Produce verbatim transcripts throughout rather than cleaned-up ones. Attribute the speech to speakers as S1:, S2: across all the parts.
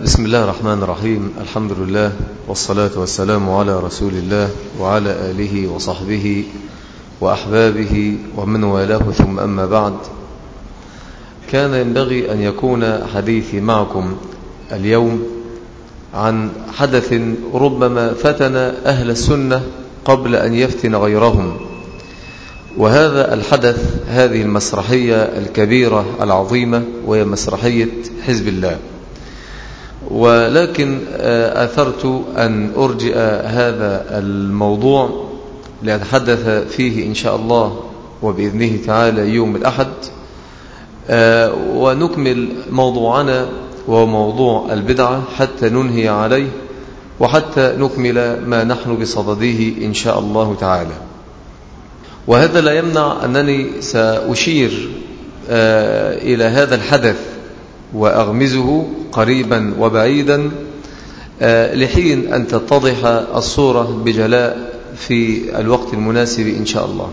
S1: بسم الله الرحمن الرحيم. الحمد لله والصلاة والسلام على رسول الله وعلى آله وصحبه وأحبابه ومن والاه، ثم أما بعد. كان ينبغي أن يكون حديثي معكم اليوم عن حدث ربما فتن أهل السنة قبل أن يفتن غيرهم، وهذا الحدث هذه المسرحية الكبيرة العظيمة، وهي مسرحية حزب الله. ولكن أثرت أن أرجئ هذا الموضوع لأتحدث فيه إن شاء الله وبإذنه تعالى يوم الأحد، ونكمل موضوعنا وهو موضوع البدعة حتى ننهي عليه، وحتى نكمل ما نحن بصدده إن شاء الله تعالى. وهذا لا يمنع أنني سأشير إلى هذا الحدث وأغمزه قريبا وبعيدا لحين أن تتضح الصورة بجلاء في الوقت المناسب إن شاء الله.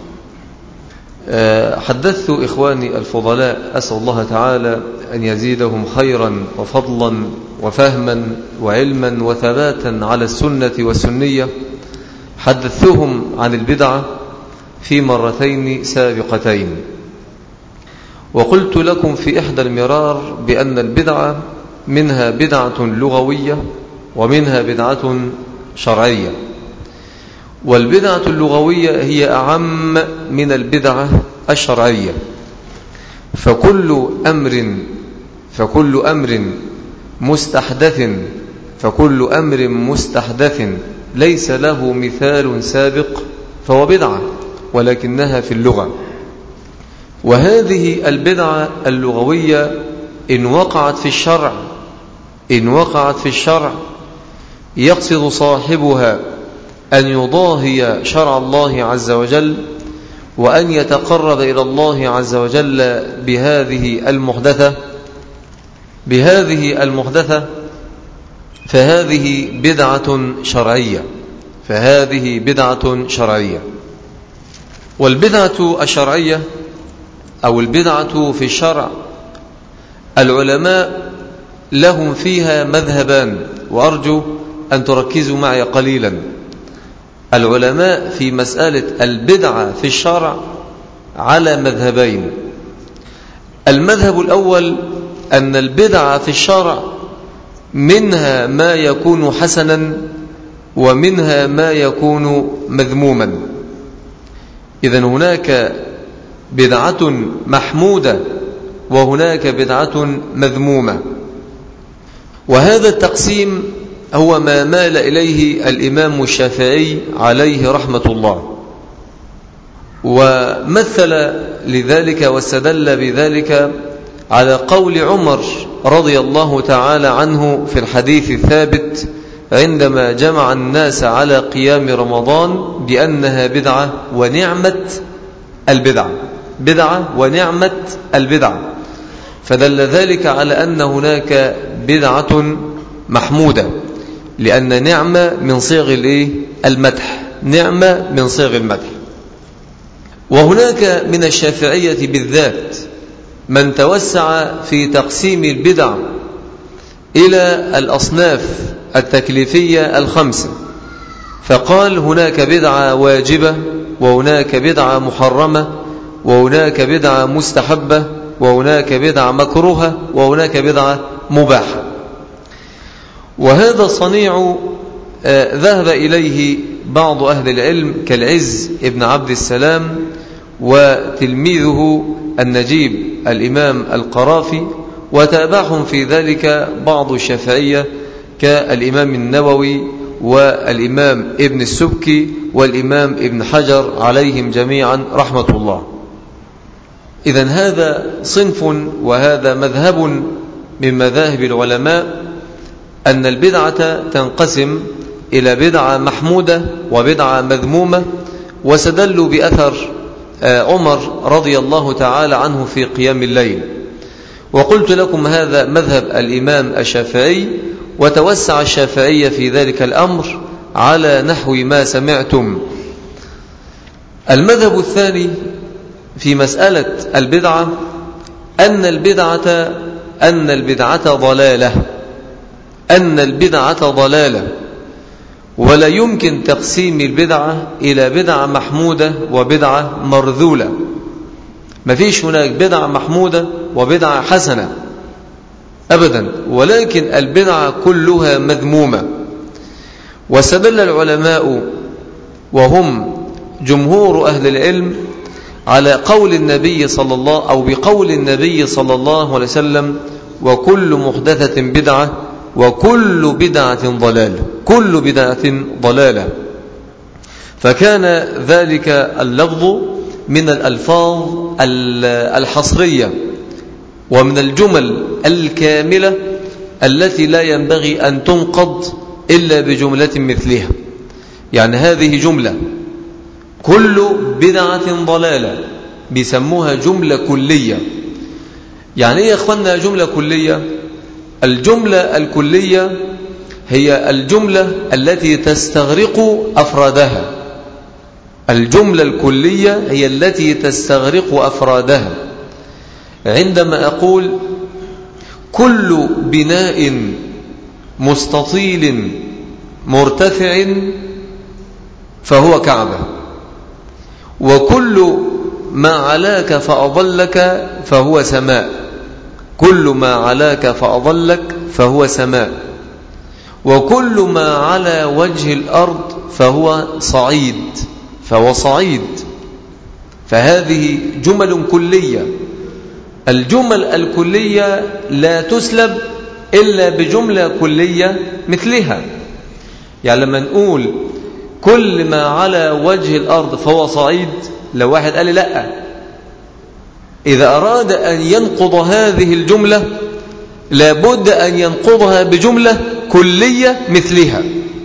S1: حدثت إخواني الفضلاء، أسأل الله تعالى أن يزيدهم خيرا وفضلا وفهما وعلما وثباتا على السنة والسنية، حدثتهم عن البدعة في مرتين سابقتين، وقلت لكم في إحدى المرار بأن البدعة منها بدعة لغوية ومنها بدعة شرعية، والبدعة اللغوية هي أعم من البدعة الشرعية. فكل أمر فكل أمر مستحدث فكل أمر مستحدث ليس له مثال سابق فهو بدعة، ولكنها في اللغة. وهذه البدعة اللغوية إن وقعت في الشرع إن وقعت في الشرع يقصد صاحبها أن يضاهي شرع الله عز وجل، وأن يتقرب إلى الله عز وجل بهذه المحدثة بهذه المحدثة فهذه بدعة شرعية فهذه بدعة شرعية. والبدعة الشرعية أو البدعة في الشرع العلماء لهم فيها مذهبان، وأرجو أن تركزوا معي قليلا. العلماء في مسألة البدعة في الشرع على مذهبين. المذهب الأول أن البدعة في الشرع منها ما يكون حسنا ومنها ما يكون مذموما. إذن هناك بدعة محمودة وهناك بدعة مذمومة، وهذا التقسيم هو ما مال إليه الإمام الشافعي عليه رحمة الله، ومثل لذلك واستدل بذلك على قول عمر رضي الله تعالى عنه في الحديث الثابت عندما جمع الناس على قيام رمضان بأنها بدعة ونعمة البدعة بدعة ونعمة البدعة، فدل ذلك على أن هناك بدعة محمودة، لأن نعمة من صيغ المدح نعمة من صيغ المدح. وهناك من الشافعية بالذات من توسع في تقسيم البدع إلى الأصناف التكليفية الخمسة، فقال هناك بدعة واجبة، وهناك بدعة محرمة، وهناك بدعة مستحبة، وهناك بدعة مكروهة، وهناك بدعة مباحة. وهذا صنيع ذهب إليه بعض أهل العلم كالعز ابن عبد السلام وتلميذه النجيب الإمام القرافي، وتابعهم في ذلك بعض الشافعية كالإمام النووي والإمام ابن السبكي والإمام ابن حجر عليهم جميعا رحمة الله. إذن هذا صنف وهذا مذهب من مذاهب العلماء، أن البدعة تنقسم إلى بدعة محمودة وبدعة مذمومة، واستدلوا بأثر عمر رضي الله تعالى عنه في قيام الليل. وقلت لكم هذا مذهب الإمام الشافعي، وتوسع الشافعية في ذلك الأمر على نحو ما سمعتم. المذهب الثاني في مسألة البدعة أن البدعة أن البدعة ضلالة أن البدعة ضلالة، ولا يمكن تقسيم البدعة إلى بدعة محمودة وبدعة مرذولة. ما فيش هناك بدعة محمودة وبدعة حسنة أبدا، ولكن البدعة كلها مذمومة. واستدل العلماء وهم جمهور أهل العلم على قول النبي صلى الله أو بقول النبي صلى الله عليه وسلم: وكل محدثة بدعة وكل بدعة ضلالة، كل بدعة ضلالة. فكان ذلك اللفظ من الألفاظ الحصرية ومن الجمل الكاملة التي لا ينبغي أن تنقض إلا بجملة مثلها. يعني هذه جملة، كل بدعة ضلالة، بيسموها جملة كلية. يعني إيه يا أخوانا جملة كلية؟ الجملة الكلية هي الجملة التي تستغرق أفرادها. الجملة الكلية هي التي تستغرق أفرادها. عندما أقول كل بناء مستطيل مرتفع فهو كعبة، وكل ما علاك فأضلك فهو سماء، كل ما علاك فأضلك فهو سماء، وكل ما على وجه الأرض فهو صعيد فهو صعيد. فهذه جمل كلية. الجمل الكلية لا تسلب إلا بجملة كلية مثلها. يعني لما نقول كل ما على وجه الأرض فهو صعيد، لو واحد قال لي لا، إذا أراد أن ينقض هذه الجملة لابد أن ينقضها بجملة كلية مثلها.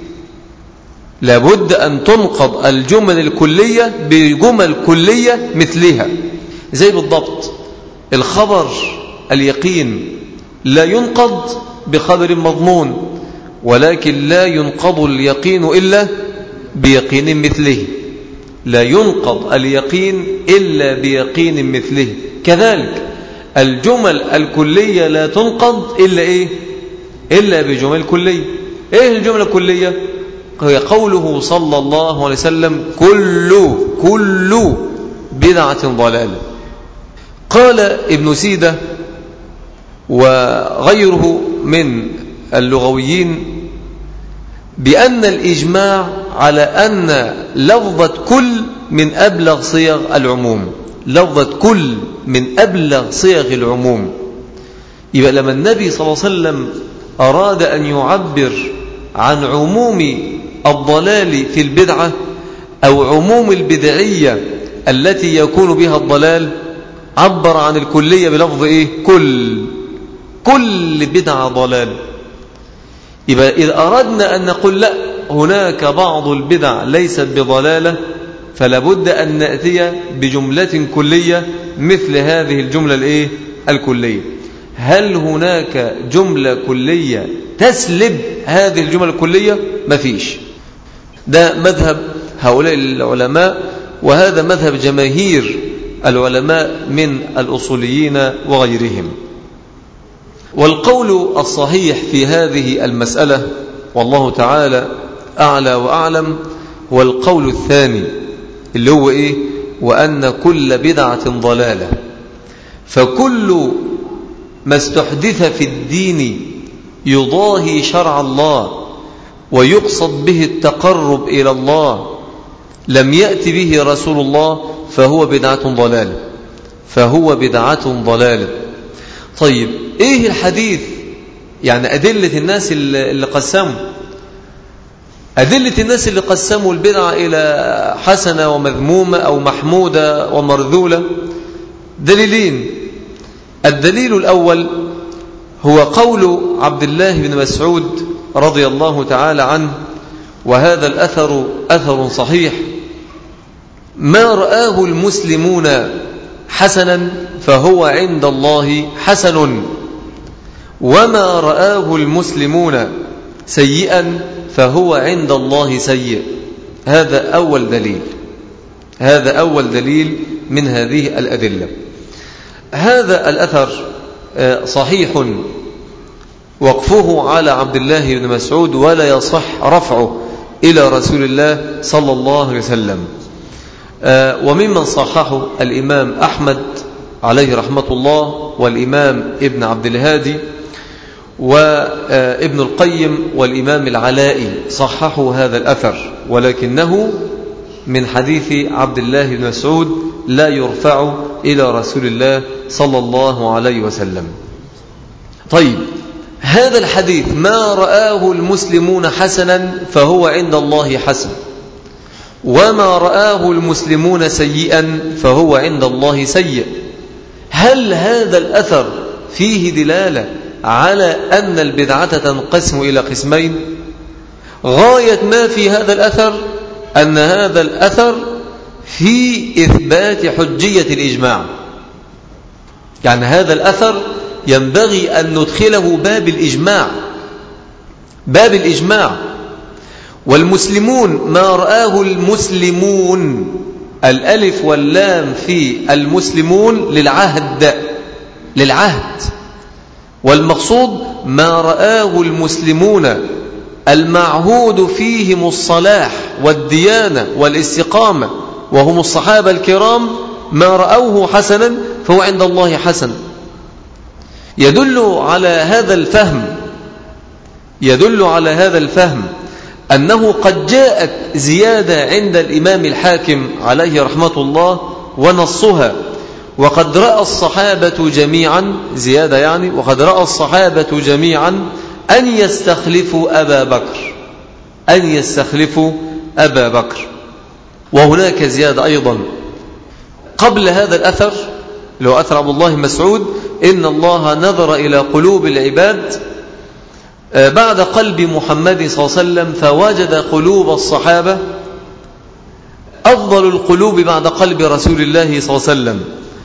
S1: لابد أن تنقض الجمل الكلية بجمل كلية مثلها. زي بالضبط الخبر اليقين لا ينقض بخبر مضمون، ولكن لا ينقض اليقين إلا بيقين مثله. لا ينقض اليقين إلا بيقين مثله. كذلك الجمل الكلية لا تنقض إلا إيه؟ إلا بجمل كلية. إيه الجملة الكلية؟ هي قوله صلى الله عليه وسلم: كل كل بدعة ضلالة. قال ابن سيدة وغيره من اللغويين بأن الإجماع على أن لفظة كل من أبلغ صيغ العموم. لفظة كل من أبلغ صيغ العموم. يبقى لما النبي صلى الله عليه وسلم أراد أن يعبر عن عموم الضلال في البدعة أو عموم البدعية التي يكون بها الضلال، عبر عن الكلية بلفظ إيه؟ كل كل بدعة ضلال. يبقى إذا أردنا أن نقول لا، هناك بعض البدع ليست بضلالة، فلا بد أن نأتي بجملة كلية مثل هذه الجملة الإيه؟ الكلية. هل هناك جملة كلية تسلب هذه الجملة الكلية؟ ما فيش. ده مذهب هؤلاء العلماء، وهذا مذهب جماهير العلماء من الأصوليين وغيرهم. والقول الصحيح في هذه المسألة والله تعالى أعلى وأعلم هو القول الثاني، اللي هو إيه؟ وأن كل بدعة ضلالة. فكل ما استحدث في الدين يضاهي شرع الله ويقصد به التقرب إلى الله لم يأتي به رسول الله فهو بدعة ضلالة، فهو بدعة ضلالة. طيب إيه الحديث؟ يعني أدلة الناس اللي قسموا أدلة الناس اللي قسموا البدعة إلى حسنة ومذمومة أو محمودة ومرذولة دليلين. الدليل الأول هو قول عبد الله بن مسعود رضي الله تعالى عنه، وهذا الأثر أثر صحيح: ما رآه المسلمون حسنا فهو عند الله حسن، وما رآه المسلمون سيئا فهو عند الله سيء. هذا أول دليل، هذا أول دليل من هذه الأدلة. هذا الأثر صحيح وقفه على عبد الله بن مسعود، ولا يصح رفعه إلى رسول الله صلى الله عليه وسلم. وممن صححه الإمام أحمد عليه رحمة الله، والإمام ابن عبد الهادي، وابن القيم، والإمام العلائي صححوا هذا الأثر، ولكنه من حديث عبد الله بن مسعود لا يرفع إلى رسول الله صلى الله عليه وسلم. طيب، هذا الحديث ما رآه المسلمون حسنا فهو عند الله حسن، وما رآه المسلمون سيئا فهو عند الله سيء. هل هذا الأثر فيه دلالة على أن البدعة تنقسم إلى قسمين؟ غاية ما في هذا الأثر أن هذا الأثر في إثبات حجية الإجماع. يعني هذا الأثر ينبغي أن ندخله باب الإجماع، باب الإجماع. والمسلمون ما رآه المسلمون، الألف واللام في المسلمون للعهد، للعهد، والمقصود ما رآه المسلمون المعهود فيهم الصلاح والديانة والاستقامة، وهم الصحابة الكرام، ما رأوه حسنا فهو عند الله حسن. يدل على هذا الفهم يدل على هذا الفهم أنه قد جاءت زيادة عند الإمام الحاكم عليه رحمة الله ونصها، وقد رأى الصحابة جميعا، زيادة يعني، وقد رأى الصحابة جميعا أن يستخلفوا أبا بكر أن يستخلفوا أبا بكر. وهناك زيادة أيضا قبل هذا الأثر، لو أثر عبد الله مسعود: إن الله نظر إلى قلوب العباد بعد قلب محمد صلى الله عليه وسلم فوجد قلوب الصحابة أفضل القلوب بعد قلب رسول الله صلى الله عليه وسلم،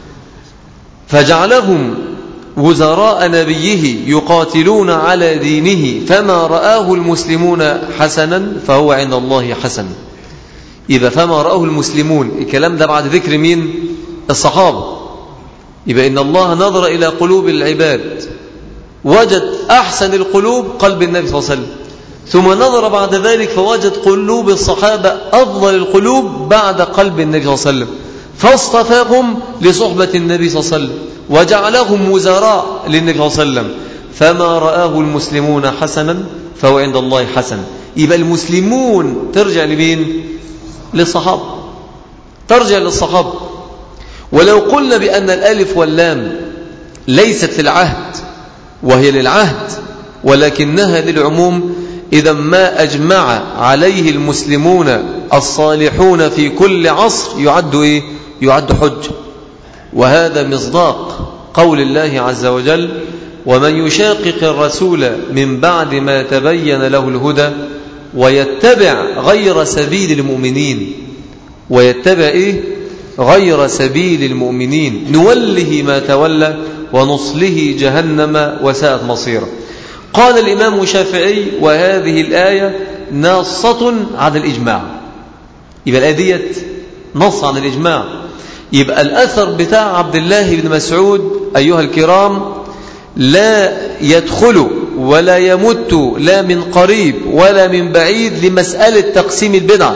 S1: فجعلهم وزراء نبيه يقاتلون على دينه، فما رآه المسلمون حسنا فهو عند الله حسن. إذا فما رآه المسلمون، الكلام ده بعد ذكر مين؟ الصحابة. يبقى إن الله نظر إلى قلوب العباد وجد أحسن القلوب قلب النبي صلى الله عليه وسلم، ثم نظر بعد ذلك فوجد قلوب الصحابة أفضل القلوب بعد قلب النبي صلى الله عليه وسلم، فاصطفاهم لصحبة النبي صلى الله عليه وسلم وجعلهم وزراء للنبي صلى الله عليه وسلم، فما رآه المسلمون حسنا فهو عند الله حسن. يبقى المسلمون ترجع لمين؟ للصحابة، ترجع للصحابة. ولو قلنا بأن الألف واللام ليست للعهد وهي للعهد ولكنها للعموم، إذا ما أجمع عليه المسلمون الصالحون في كل عصر يعد إيه؟ يعد حج. وهذا مصداق قول الله عز وجل: ومن يشاقق الرسول من بعد ما تبين له الهدى ويتبع غير سبيل المؤمنين ويتبع إيه؟ غير سبيل المؤمنين نوله ما تولى ونصله جهنم وساءت مصيره. قال الإمام الشافعي: وهذه الآية ناصة على الإجماع. يبقى الآية ديت نص عن الإجماع. يبقى الأثر بتاع عبد الله بن مسعود أيها الكرام لا يدخل ولا يمت لا من قريب ولا من بعيد لمسألة تقسيم البدعة،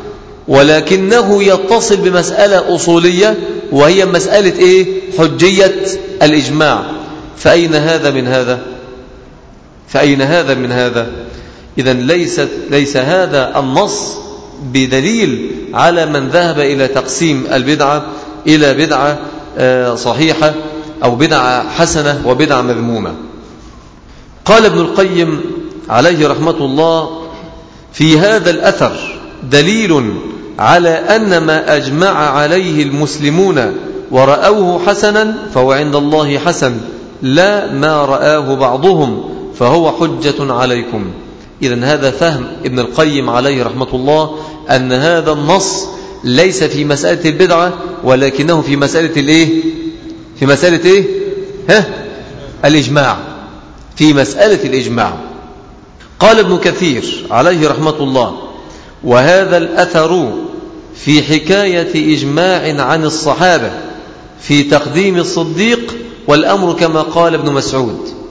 S1: ولكنه يتصل بمسألة أصولية وهي مسألة إيه؟ حجية الإجماع. فأين هذا من هذا؟ فأين هذا من هذا؟ إذن ليست ليس هذا النص بدليل على من ذهب إلى تقسيم البدعة إلى بدعة صحيحة أو بدعة حسنة وبدعة مذمومة. قال ابن القيم عليه رحمة الله: في هذا الأثر دليل على أن ما أجمع عليه المسلمون ورأوه حسنا فهو عند الله حسن، لا ما رآه بعضهم فهو حجة عليكم. إذن هذا فهم ابن القيم عليه رحمة الله، أن هذا النص ليس في مسألة البدعة ولكنه في مسألة الإيه؟ في مسألة إيه؟ ها؟ الإجماع، في مسألة الإجماع. قال ابن كثير عليه رحمة الله: وهذا الأثر في حكاية إجماع عن الصحابة في تقديم الصديق، والأمر كما قال ابن مسعود.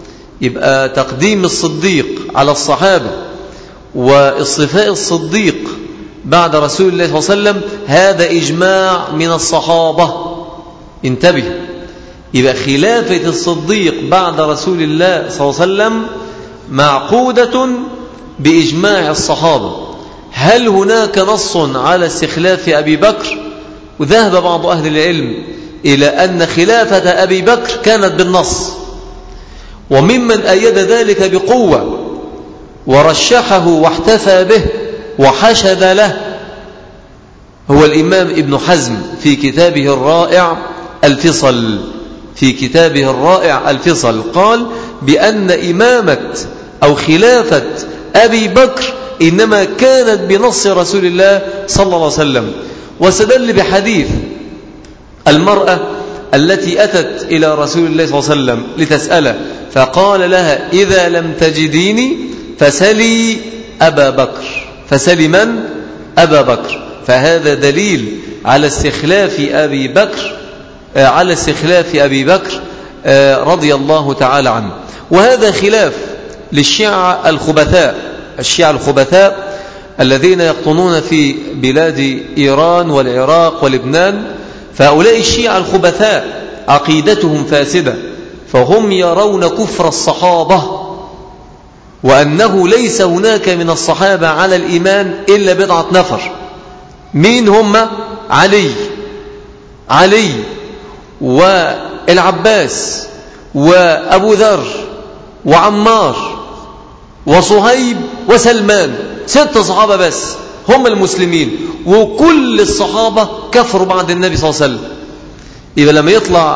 S1: يبقى تقديم الصديق على الصحابة واصطفاء الصديق بعد رسول الله صلى الله عليه وسلم هذا إجماع من الصحابة. انتبه، يبقى خلافة الصديق بعد رسول الله صلى الله عليه وسلم معقودة بإجماع الصحابة. هل هناك نص على استخلاف أبي بكر؟ وذهب بعض أهل العلم إلى أن خلافة أبي بكر كانت بالنص، وممن أيد ذلك بقوة ورشحه واحتفى به وحشد له هو الإمام ابن حزم في كتابه الرائع الفصل. في كتابه الرائع الفصل قال بأن إمامة أو خلافة أبي بكر إنما كانت بنص رسول الله صلى الله عليه وسلم، واستدل بحديث المرأة التي أتت إلى رسول الله صلى الله عليه وسلم لتسأله فقال لها إذا لم تجديني فسلي أبا بكر. فسلي من؟ أبا بكر. فهذا دليل على استخلاف أبي بكر على استخلاف أبي بكر رضي الله تعالى عنه. وهذا خلاف للشيعة الخبثاء الشيعة الخبثاء الذين يقطنون في بلاد إيران والعراق ولبنان. فهؤلاء الشيعة الخبثاء عقيدتهم فاسدة، فهم يرون كفر الصحابة وأنه ليس هناك من الصحابة على الإيمان إلا بضعة نفر. مين هم؟ علي علي والعباس وأبو ذر وعمار وصهيب وسلمان، ست صحابة بس هم المسلمين، وكل الصحابة كفروا بعد النبي صلى الله عليه وسلم. يبقى لما يطلع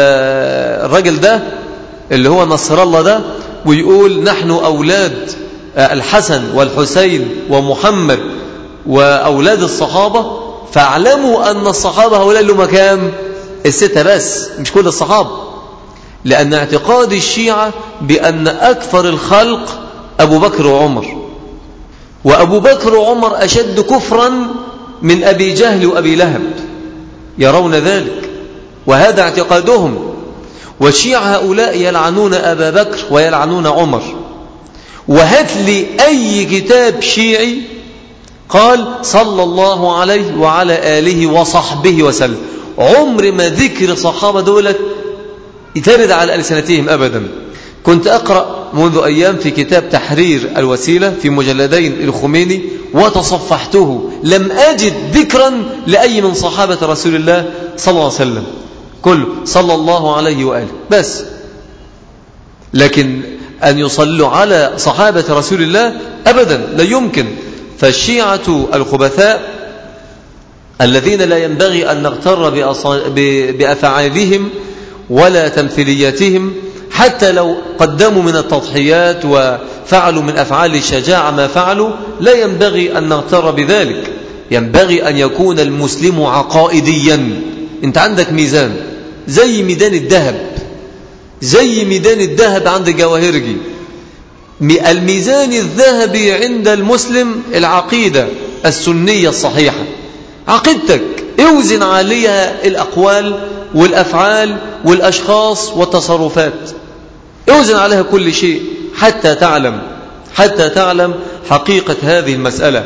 S1: الرجل ده اللي هو نصر الله ده ويقول نحن أولاد الحسن والحسين ومحمد وأولاد الصحابة، فاعلموا أن الصحابة هؤلاء لهم كام؟ الستة بس، مش كل الصحابة. لأن اعتقاد الشيعة بأن أكثر الخلق أبو بكر وعمر، وأبو بكر وعمر أشد كفرا من أبي جهل وأبي لهب، يرون ذلك وهذا اعتقادهم. والشيعة هؤلاء يلعنون أبا بكر ويلعنون عمر. وهات لي أي كتاب شيعي قال صلى الله عليه وعلى آله وصحبه وسلم، عمر ما ذكر صحابة دولة يترد على ألسنتهم أبدا. كنت أقرأ منذ أيام في كتاب تحرير الوسيلة في مجلدين الخميني وتصفحته، لم أجد ذكرا لأي من صحابة رسول الله صلى الله عليه وسلم، كله صلى الله عليه وآله بس. لكن أن يصلوا على صحابة رسول الله أبدا لا يمكن. فالشيعة الخبثاء الذين لا ينبغي أن نغتر بأفعالهم ولا تمثيلياتهم، حتى لو قدموا من التضحيات وفعلوا من أفعال الشجاعة ما فعلوا، لا ينبغي أن نغتر بذلك. ينبغي أن يكون المسلم عقائديا. أنت عندك ميزان زي ميدان الذهب، زي ميدان الذهب عند جواهرجي. الميزان الذهبي عند المسلم العقيدة السنية الصحيحة، عقيدتك اوزن عليها الأقوال والأفعال والأشخاص والتصرفات، اوزن عليها كل شيء حتى تعلم حتى تعلم حقيقة هذه المسألة.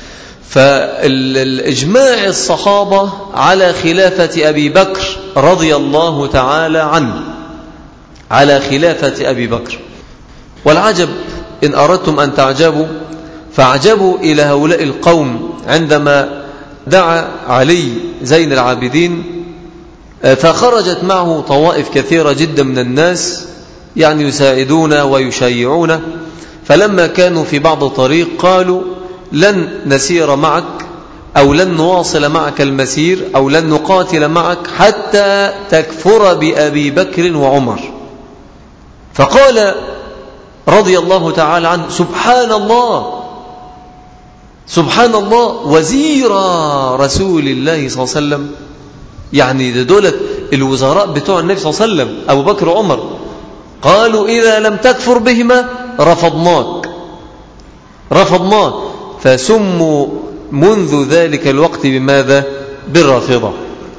S1: فالإجماع الصحابة على خلافة أبي بكر رضي الله تعالى عنه، على خلافة أبي بكر. والعجب إن أردتم أن تعجبوا فاعجبوا إلى هؤلاء القوم عندما دعا علي زين العابدين فخرجت معه طوائف كثيرة جدا من الناس يعني يساعدون ويشيعون. فلما كانوا في بعض الطريق قالوا لن نسير معك أو لن نواصل معك المسير أو لن نقاتل معك حتى تكفر بأبي بكر وعمر. فقال رضي الله تعالى عنه سبحان الله سبحان الله وزير رسول الله صلى الله عليه وسلم، يعني دولة الوزراء بتوع النبي صلى الله عليه وسلم أبو بكر وعمر. قالوا إذا لم تكفر بهما رفضناك رفضناك فسموا منذ ذلك الوقت بماذا؟ بالرافضة.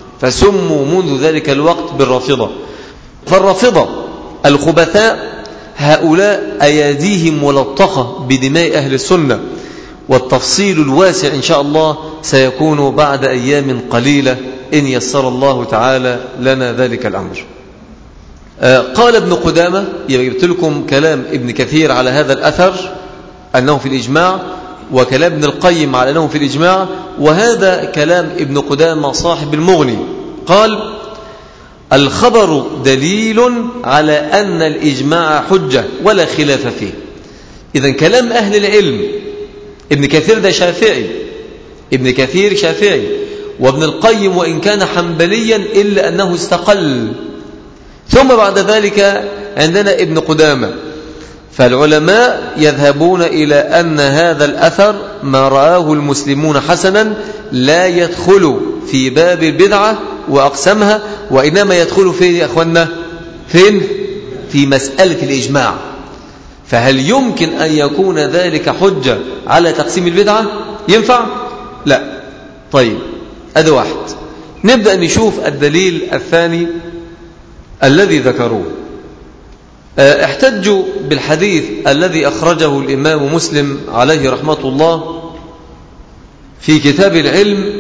S1: فسموا منذ ذلك الوقت بالرافضة. فالرافضة الخبثاء هؤلاء أيديهم ملطخة بدماء أهل السنة، والتفصيل الواسع إن شاء الله سيكون بعد أيام قليلة إن يسر الله تعالى لنا ذلك الأمر. قال ابن قدامة، جبت لكم كلام ابن كثير على هذا الأثر أنه في الإجماع، وكلام ابن القيم على أنه في الإجماع، وهذا كلام ابن قدامة صاحب المغني. قال: الخبر دليل على أن الإجماع حجة ولا خلاف فيه. إذن كلام أهل العلم، ابن كثير ده شافعي، ابن كثير شافعي، وابن القيم وإن كان حنبليا إلا أنه استقل. ثم بعد ذلك عندنا ابن قدامة. فالعلماء يذهبون إلى أن هذا الأثر ما رآه المسلمون حسنا لا يدخل في باب البدعة وأقسمها، وإنما يدخل فين يا أخوانا؟ فين؟ في مسألة الإجماع. فهل يمكن أن يكون ذلك حجة على تقسيم البدعة؟ ينفع؟ لا. طيب، هذا واحد. نبدأ نشوف الدليل الثاني الذي ذكروه. احتجوا بالحديث الذي أخرجه الإمام مسلم عليه رحمة الله في كتاب العلم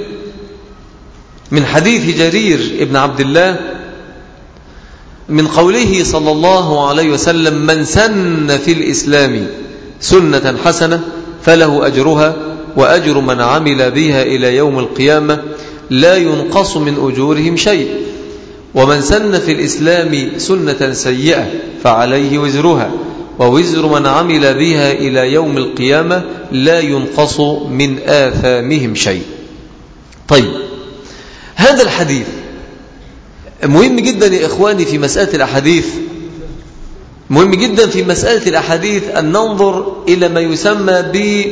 S1: من حديث جرير ابن عبد الله من قوله صلى الله عليه وسلم: من سن في الإسلام سنة حسنة فله أجرها وأجر من عمل بها إلى يوم القيامة لا ينقص من أجورهم شيء، ومن سن في الإسلام سنة سيئة فعليه وزرها ووزر من عمل بها إلى يوم القيامة لا ينقص من آثامهم شيء. طيب، هذا الحديث مهم جدا يا إخواني في مسألة الأحاديث. مهم جدا في مسألة الأحاديث أن ننظر إلى ما يسمى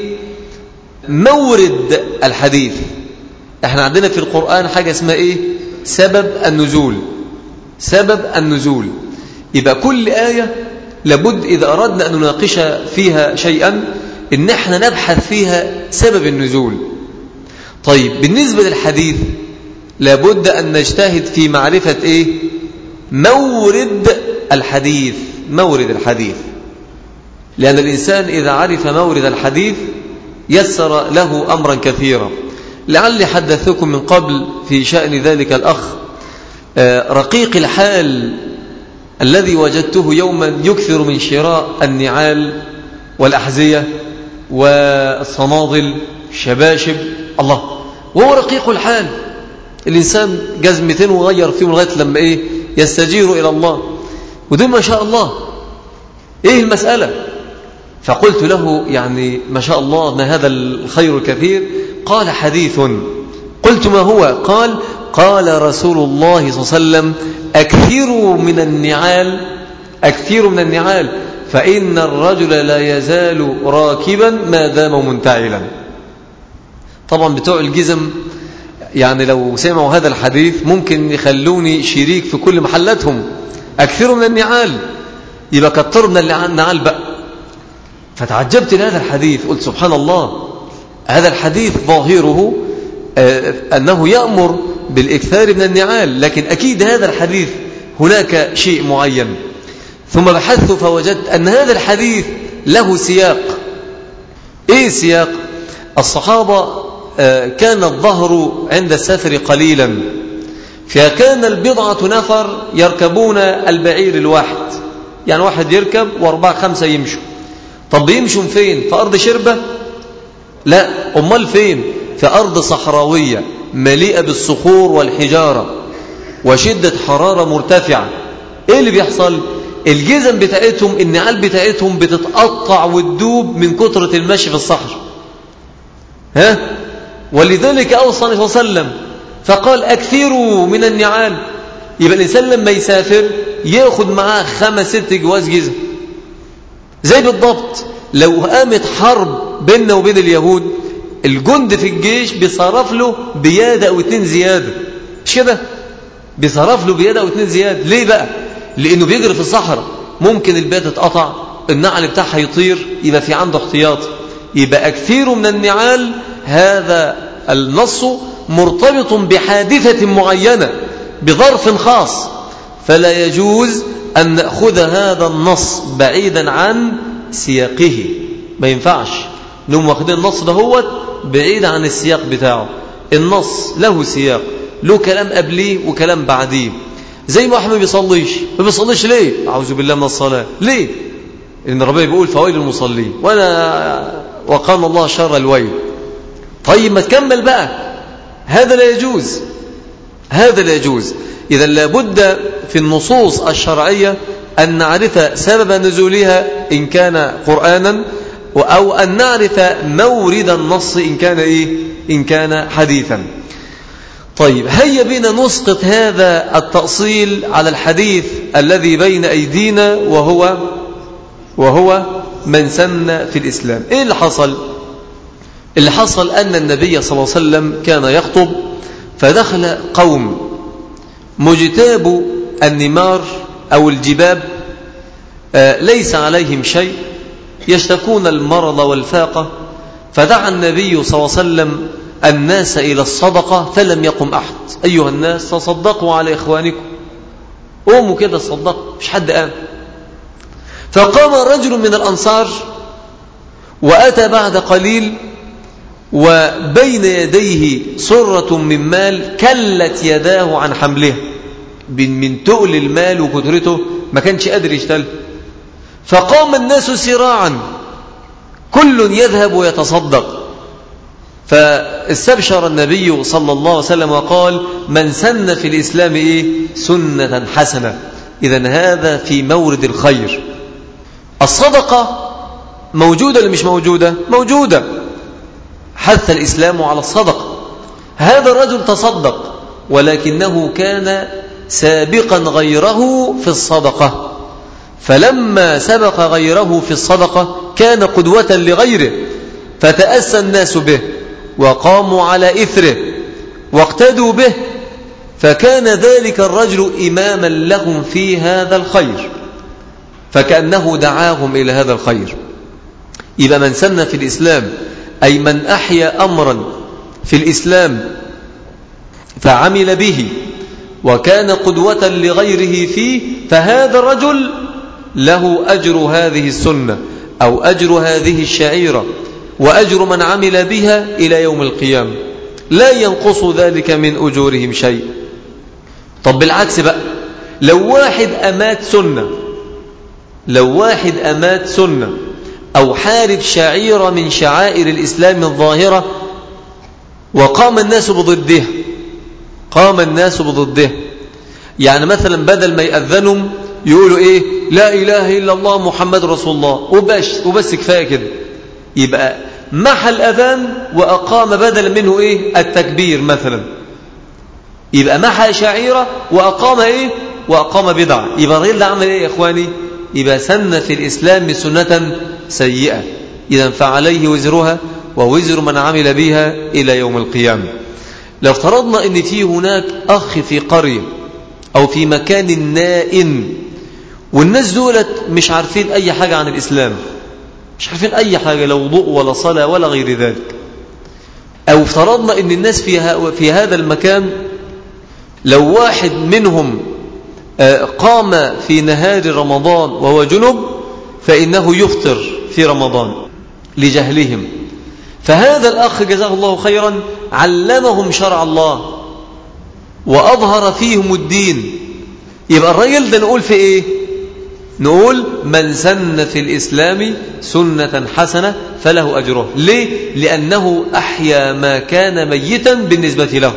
S1: بمورد الحديث. احنا عندنا في القرآن حاجة اسمها إيه؟ سبب النزول. سبب النزول يبقى كل آية لابد إذا أردنا أن نناقش فيها شيئا إن احنا نبحث فيها سبب النزول. طيب، بالنسبة للحديث لابد أن نجتهد في معرفة إيه؟ مورد الحديث. مورد الحديث، لأن الإنسان إذا عرف مورد الحديث يسر له أمرا كثيرا. لعلي حدثكم من قبل في شأن ذلك الأخ رقيق الحال الذي وجدته يوما يكثر من شراء النعال والأحذية والصنادل الشباشب. الله، وهو رقيق الحال، الإنسان جزمتين وغير فيهم لغاية لما إيه؟ يستجير إلى الله، ودول ما شاء الله. إيه المسألة؟ فقلت له يعني ما شاء الله ما هذا الخير الكثير؟ قال: حديث. قلت: ما هو؟ قال: قال رسول الله صلى الله عليه وسلم: أكثروا من النعال، أكثروا من النعال فإن الرجل لا يزال راكبا ما دام منتعلا. طبعا بتوع الجزم يعني لو سمعوا هذا الحديث ممكن يخلوني شريك في كل محلاتهم. أكثروا من النعال يبقى كتروا من النعال بقى. فتعجبت لهذا الحديث، قلت سبحان الله، هذا الحديث ظاهره أنه يأمر بالإكثار من النعال، لكن أكيد هذا الحديث هناك شيء معين. ثم بحثت فوجدت أن هذا الحديث له سياق. إيه سياق؟ الصحابة كان الظهر عند السفر قليلا، فكان البضعة نفر يركبون البعير الواحد، يعني واحد يركب واربعة خمسة يمشوا. طب بيمشوا فين؟ في أرض شربة؟ لا، أمال فين؟ في أرض صحراوية مليئة بالصخور والحجارة وشدة حرارة مرتفعة. إيه اللي بيحصل؟ الجزم بتاعتهم، النعال بتاعتهم بتتقطع وتدوب من كثرة المشي في الصحراء. ها؟ ولذلك أوصى صلى الله عليه وسلم فقال: أكثروا من النعال. يبقى الإنسان لما يسافر يأخذ معاه خمس ست جواز جزم. زي بالضبط لو قامت حرب بيننا وبين اليهود، الجند في الجيش بيصرف له بيادة أو اتنين زيادة، مش كده؟ بيصرف له بيادة أو اتنين زيادة. ليه بقى؟ لأنه بيجري في الصحراء، ممكن البيادة تتقطع، النعل بتاعها يطير، يبقى في عنده احتياط. يبقى أكثر من النعال، هذا النص مرتبط بحادثة معينة بظرف خاص. فلا يجوز أن نأخذ هذا النص بعيدا عن سياقه. ما ينفعش نقوم واخدين النص ده هو بعيد عن السياق بتاعه. النص له سياق، له كلام قبليه وكلام بعديه. زي ما واحد ما بيصليش، ما بيصليش ليه؟ أعوذ بالله من الصلاة. ليه؟ إن ربنا بيقول فويل المصلين وأنا وقام الله شر الويل. طيب ما تكمل بقى. هذا لا يجوز، هذا لا يجوز. إذا لابد في النصوص الشرعية أن نعرف سبب نزولها إن كان قرآنا، أو أن نعرف مورد النص إن كان إيه؟ إن كان حديثا. طيب هيا بنا نسقط هذا التأصيل على الحديث الذي بين أيدينا، وهو وهو من سن في الإسلام. إيه اللي حصل؟ اللي حصل أن النبي صلى الله عليه وسلم كان يخطب، فدخل قوم مجتاب النمار أو الجباب، ليس عليهم شيء، يشتكون المرض والفاقة. فدعا النبي صلى الله عليه وسلم الناس إلى الصدقة فلم يقم أحد. أيها الناس تصدقوا على إخوانكم، قوموا كده تصدقوا، مش حد قام. فقام رجل من الأنصار وأتى بعد قليل، وبين يديه سرة من مال كلت يداه عن حمله، من تقل المال وكثرته ما كانش قادر يشتغل. فقام الناس سراعا كل يذهب ويتصدق. فاستبشر النبي صلى الله عليه وسلم وقال: من سن في الإسلام إيه؟ سنة حسنة. إذن هذا في مورد الخير. الصدقة موجودة ولا مش موجودة؟ موجودة. حث الإسلام على الصدقة. هذا الرجل تصدق، ولكنه كان سابقا غيره في الصدقة، فلما سبق غيره في الصدقة كان قدوة لغيره، فتأسى الناس به وقاموا على إثره واقتدوا به، فكان ذلك الرجل إماما لهم في هذا الخير، فكأنه دعاهم إلى هذا الخير. يبقى من سن في الإسلام أي من أحيا أمرا في الإسلام فعمل به وكان قدوة لغيره فيه، فهذا الرجل له أجر هذه السنة أو أجر هذه الشعيرة وأجر من عمل بها إلى يوم القيامة، لا ينقص ذلك من أجورهم شيء. طب بالعكس بقى، لو واحد أمات سنة لو واحد أمات سنة أو حارب شعيرة من شعائر الإسلام الظاهرة وقام الناس بضده قام الناس بضده يعني مثلا بدل ما يأذنهم يقولوا إيه؟ لا إله إلا الله محمد رسول الله، وبس, وبس كفاية كده. يبقى محى الأذان وأقام بدل منه إيه؟ التكبير مثلا. يبقى محى شعيرة وأقام إيه؟ وأقام بدعة. يبقى الرجل ده عمل إيه يا إخواني؟ يبقى سن في الإسلام سنة سيئة، إذا فعليه وزرها ووزر من عمل بها إلى يوم القيامة. لو افترضنا أن في هناك أخ في قرية أو في مكان نائم، والناس دولت مش عارفين أي حاجة عن الإسلام، مش عارفين أي حاجة، لا وضوء ولا صلاة ولا غير ذلك، أو افترضنا أن الناس في, في هذا المكان لو واحد منهم قام في نهار رمضان وهو جنب فإنه يفطر في رمضان لجهلهم، فهذا الأخ جزاه الله خيرا علمهم شرع الله وأظهر فيهم الدين. يبقى الرجل ده نقول في إيه؟ نقول من سن في الإسلام سنة حسنة فله أجره. ليه؟ لأنه أحيا ما كان ميتا بالنسبة له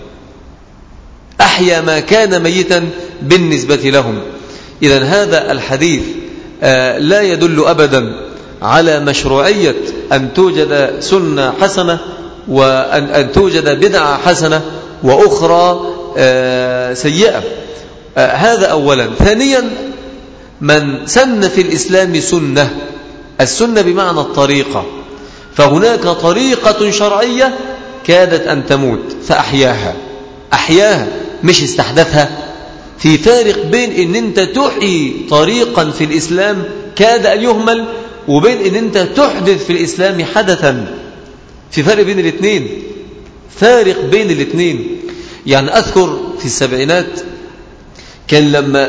S1: أحيا ما كان ميتا بالنسبة لهم. إذن هذا الحديث لا يدل أبدا على مشروعية أن توجد سنة حسنة وأن توجد بدعة حسنة وأخرى سيئة. هذا أولا. ثانيا، من سن في الإسلام سنة، السنة بمعنى الطريقة، فهناك طريقة شرعية كادت أن تموت فأحياها أحياها مش استحدثها. في فارق بين أن أنت تحيي طريقا في الإسلام كاد أن يهمل، وبين أن أنت تحدث في الإسلام حدثا. في فرق بين الاثنين فارق بين الاثنين. يعني أذكر في السبعينات كان لما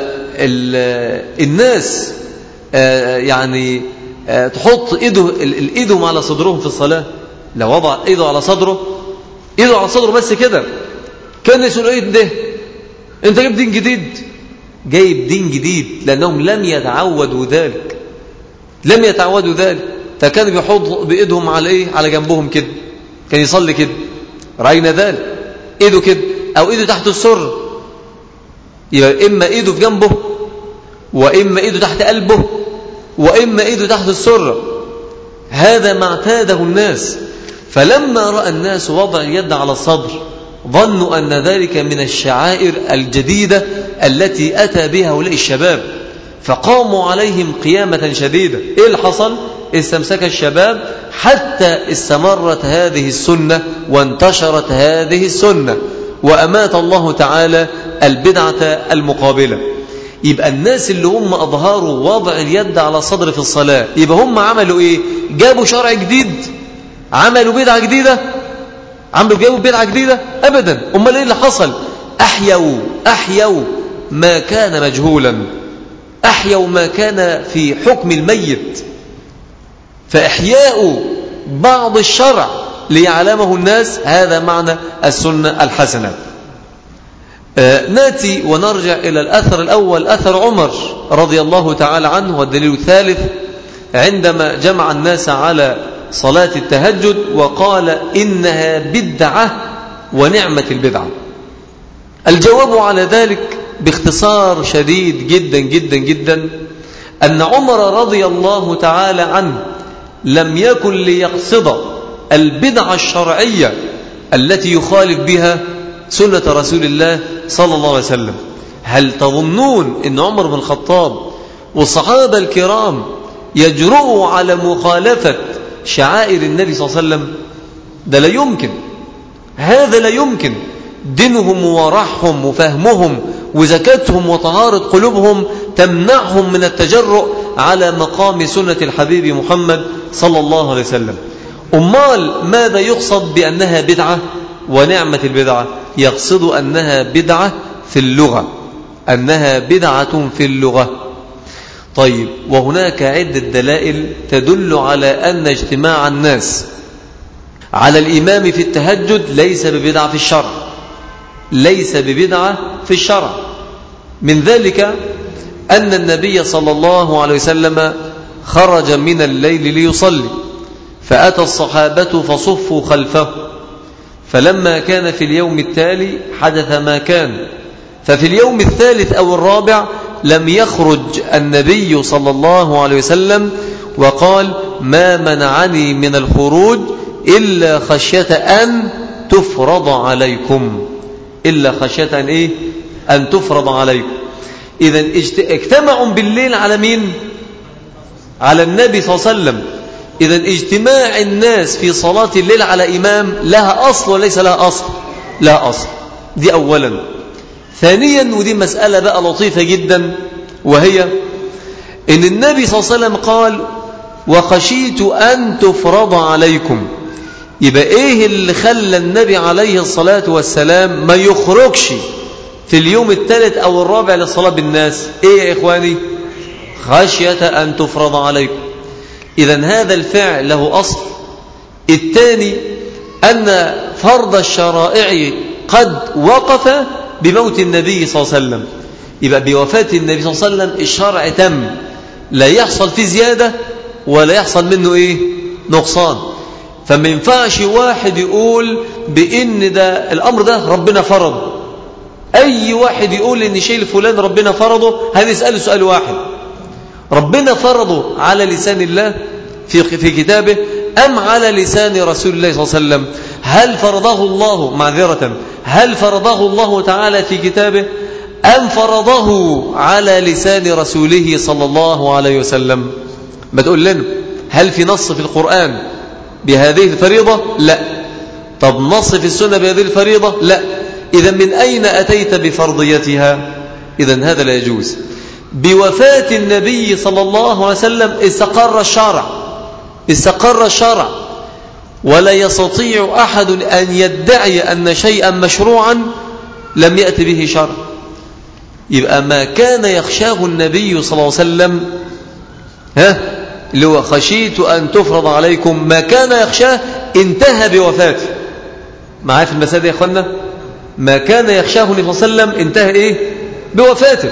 S1: الناس يعني تحط ايده ايدهم على صدرهم في الصلاة، لو وضع ايده على صدره ايده على صدره بس كده، كان يسأل ايه ده؟ انت جايب دين جديد؟ جايب دين جديد، لانهم لم يتعودوا ذلك، لم يتعودوا ذلك. فكانوا بيحطوا بايدهم على ايه؟ على جنبهم كده، كان يصلي كده، راينا ذلك، ايده كده او ايده تحت السر، يبقى اما ايده في جنبه، واما ايده تحت قلبه، واما ايده تحت السر. هذا ما اعتاده الناس. فلما راى الناس وضع اليد على الصدر ظنوا ان ذلك من الشعائر الجديده التي اتى بها هؤلاء الشباب، فقاموا عليهم قيامه شديده. ايه اللي حصل؟ استمسك الشباب حتى استمرت هذه السنه وانتشرت هذه السنه، وامات الله تعالى البدعه المقابله. يبقى الناس اللي هم أظهروا وضع اليد على الصدر في الصلاة، يبقى هم عملوا إيه؟ جابوا شرع جديد؟ عملوا بدعة جديدة؟ عملوا جابوا بدعة جديدة؟ أبدا. أمال إيه اللي حصل؟ أحيوا أحيوا ما كان مجهولا، أحيوا ما كان في حكم الميت. فإحياء بعض الشرع ليعلمه الناس، هذا معنى السنة الحسنة. آه ناتي ونرجع إلى الأثر الأول، أثر عمر رضي الله تعالى عنه. والدليل الثالث عندما جمع الناس على صلاة التهجد وقال إنها بدعة ونعمة البدعة. الجواب على ذلك باختصار شديد جدا جدا جدا أن عمر رضي الله تعالى عنه لم يكن ليقصد البدعة الشرعية التي يخالف بها سنة رسول الله صلى الله عليه وسلم. هل تظنون أن عمر بن الخطاب والصحابة الكرام يجرؤوا على مخالفة شعائر النبي صلى الله عليه وسلم؟ ده لا يمكن، هذا لا يمكن. دينهم ورحهم وفهمهم وزكاتهم وطهارة قلوبهم تمنعهم من التجرؤ على مقام سنة الحبيب محمد صلى الله عليه وسلم. أمال ماذا يقصد بأنها بدعة ونعمة البدعة؟ يقصد أنها بدعة في اللغة، أنها بدعة في اللغة. طيب، وهناك عدة دلائل تدل على أن اجتماع الناس على الإمام في التهجد ليس ببدعة في الشرع، ليس ببدعة في الشرع. من ذلك أن النبي صلى الله عليه وسلم خرج من الليل ليصلي، فأتى الصحابة فصفوا خلفه، فلما كان في اليوم التالي حدث ما كان، ففي اليوم الثالث أو الرابع لم يخرج النبي صلى الله عليه وسلم وقال ما منعني من الخروج إلا خشية أن تفرض عليكم، إلا خشية أن إيه؟ أن تفرض عليكم. إذن اجتمعوا بالليل على مين؟ على النبي صلى الله عليه وسلم. إذن اجتماع الناس في صلاة الليل على إمام لها أصل وليس لها أصل؟ لها أصل. دي أولا. ثانيا، ودي مسألة بقى لطيفة جدا، وهي إن النبي صلى الله عليه وسلم قال وخشيت أن تفرض عليكم. يبقى إيه اللي خلى النبي عليه الصلاة والسلام ما يخرجش في اليوم الثالث أو الرابع للصلاة بالناس؟ إيه يا إخواني؟ خشية أن تفرض عليكم. إذن هذا الفعل له أصل. الثاني أن فرض الشرائع قد وقف بموت النبي صلى الله عليه وسلم. يبقى بوفاة النبي صلى الله عليه وسلم الشرع تم، لا يحصل فيه زيادة ولا يحصل منه إيه؟ نقصان. فما ينفعش واحد يقول بإن ده الأمر ده ربنا فرض. أي واحد يقول إن شيء الفلان ربنا فرضه هنسأله سؤال واحد: ربنا فرضه على لسان الله في في كتابه أم على لسان رسول الله صلى الله عليه وسلم؟ هل فرضه الله معذرة هل فرضه الله تعالى في كتابه أم فرضه على لسان رسوله صلى الله عليه وسلم؟ ما تقول لنا هل في نص في القرآن بهذه الفريضة؟ لا. طب نص في السنة بهذه الفريضة؟ لا. إذا من أين أتيت بفرضيتها؟ إذا هذا لا يجوز. بوفاة النبي صلى الله عليه وسلم استقر الشرع، استقر الشرع، ولا يستطيع أحد أن يدعي أن شيئا مشروعا لم يأتي به شرع. يبقى ما كان يخشاه النبي صلى الله عليه وسلم، ها اللي هو خشيت أن تفرض عليكم، ما كان يخشاه انتهى بوفاته. معايا في المسألة دي يا أخوانا؟ ما كان يخشاه النبي صلى الله عليه وسلم انتهى إيه؟ بوفاته.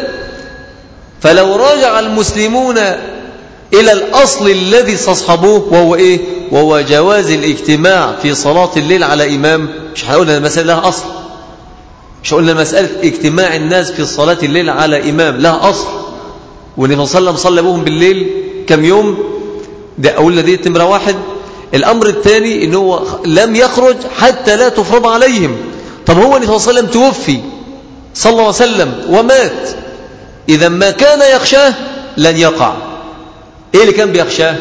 S1: فلو راجع المسلمون إلى الأصل الذي استصحبوه وهو إيه؟ وهو جواز الاجتماع في صلاة الليل على إمام، مش هقول أن المسألة لها أصل، مش قلنا مسألة اجتماع الناس في صلاة الليل على إمام لها أصل، والنبي صلى الله عليه وسلم صلى بهم بالليل كم يوم، ده أقول دي تمرة واحد. الأمر الثاني إنه لم يخرج حتى لا تفرض عليهم. طب هو النبي صلى الله عليه وسلم توفي صلى الله عليه وسلم ومات، إذا ما كان يخشاه لن يقع. إيه اللي كان بيخشاه؟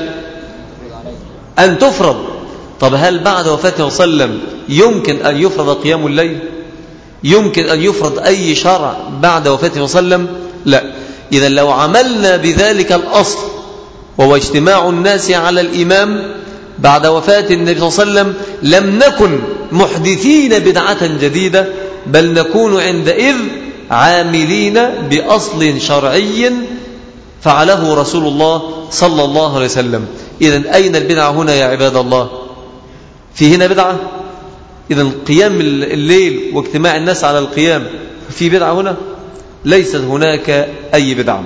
S1: أن تفرض. طب هل بعد وفاته صلى الله عليه وسلم يمكن أن يفرض قيام الليل؟ يمكن أن يفرض أي شرع بعد وفاته صلى الله عليه وسلم؟ لا. إذا لو عملنا بذلك الأصل وهو اجتماع الناس على الإمام بعد وفاة النبي صلى الله عليه وسلم لم نكن محدثين بدعة جديدة، بل نكون عندئذ عاملين بأصل شرعي فعله رسول الله صلى الله عليه وسلم. إذن أين البدعة هنا يا عباد الله؟ في هنا بدعة؟ إذن قيام الليل واجتماع الناس على القيام في بدعة هنا؟ ليست هناك أي بدعة.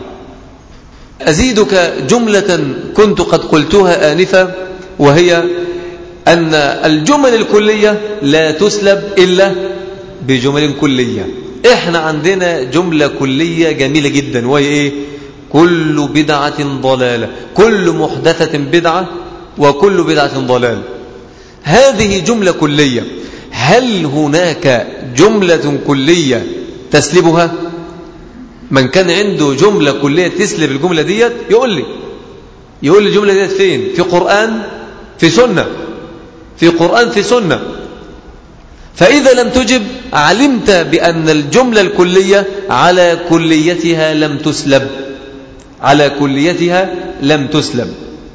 S1: أزيدك جملة كنت قد قلتها آنفا، وهي أن الجمل الكلية لا تسلب إلا بجمل كلية. إحنا عندنا جملة كلية جميلة جدا، وهي إيه؟ كل بدعة ضلالة، كل محدثة بدعة، وكل بدعة ضلالة. هذه جملة كلية. هل هناك جملة كلية تسلبها؟ من كان عنده جملة كلية تسلب الجملة ديت يقول لي يقول لي الجملة ديت فين؟ في قرآن، في سنة، في قرآن، في سنة. فإذا لم تجب علمت بأن الجملة الكلية على كليتها لم تسلب، على كليتها لم تسلب.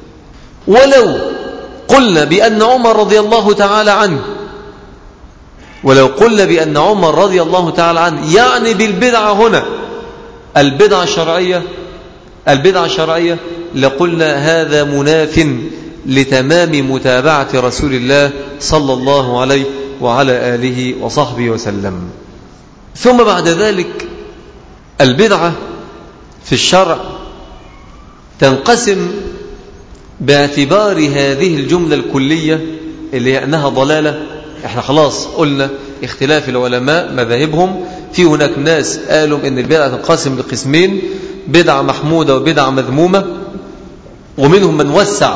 S1: ولو قلنا بأن عمر رضي الله تعالى عنه ولو قلنا بأن عمر رضي الله تعالى عنه يعني بالبدعة هنا البدعة الشرعية، البدعة الشرعية، لقلنا هذا مناف لتمام متابعة رسول الله صلى الله عليه وعلى آله وصحبه وسلم. ثم بعد ذلك البدعة في الشرع تنقسم باعتبار هذه الجملة الكلية اللي هي أنها ضلالة. احنا خلاص قلنا اختلاف العلماء مذاهبهم، في هناك ناس قالوا ان البدعة تنقسم لقسمين، بدعة محمودة وبدعة مذمومة، ومنهم من وسع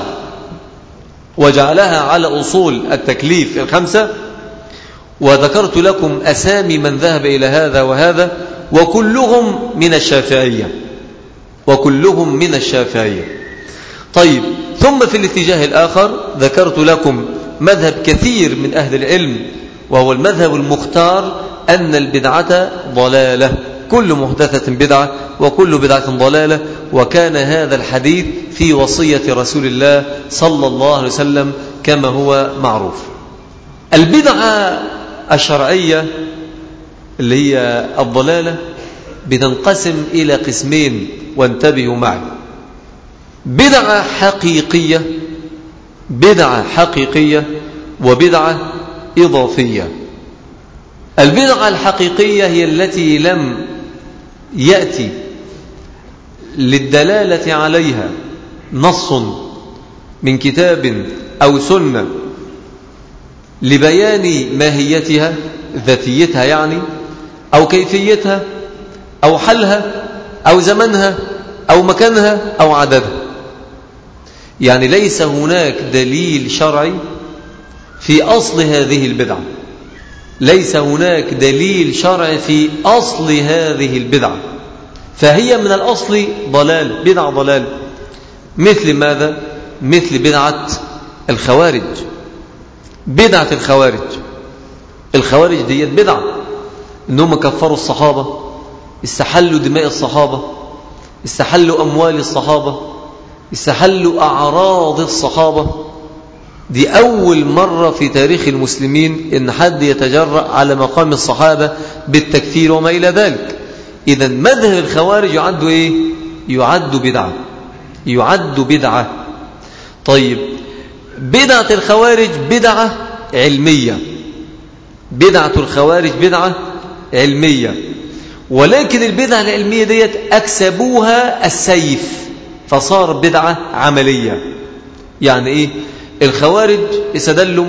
S1: وجعلها على أصول التكليف الخمسة، وذكرت لكم أسامي من ذهب إلى هذا وهذا، وكلهم من الشافعية، وكلهم من الشافعية. طيب، ثم في الاتجاه الآخر ذكرت لكم مذهب كثير من أهل العلم، وهو المذهب المختار أن البدعة ضلالة، كل محدثة بدعة وكل بدعة ضلالة. وكان هذا الحديث في وصية رسول الله صلى الله عليه وسلم كما هو معروف. البدعة الشرعية اللي هي الضلالة بتنقسم إلى قسمين، وانتبهوا معي: بدعة حقيقية، بدعة حقيقية وبدعة إضافية. البدعة الحقيقية هي التي لم يأتي للدلالة عليها نص من كتاب أو سنة لبيان ماهيتها، ذاتيتها يعني، أو كيفيتها، أو حلها، أو زمنها، أو مكانها، أو عددها. يعني ليس هناك دليل شرعي في أصل هذه البدعة، ليس هناك دليل شرعي في أصل هذه البدعة، فهي من الأصل ضلال، بدعة ضلال. مثل ماذا؟ مثل بدعة الخوارج. بدعة الخوارج، الخوارج دي بدعة، إنهم كفروا الصحابة، استحلوا دماء الصحابة، استحلوا أموال الصحابة، استحلوا أعراض الصحابة. دي أول مرة في تاريخ المسلمين إن حد يتجرأ على مقام الصحابة بالتكفير وما إلى ذلك. إذا مذهب الخوارج يعد إيه؟ يعد بدعة، يعد بدعة. طيب بدعة الخوارج بدعة علمية، بدعة الخوارج بدعة علمية، ولكن البدعة العلمية ديت أكسبوها السيف فصار بدعة عملية. يعني إيه؟ الخوارج استدلوا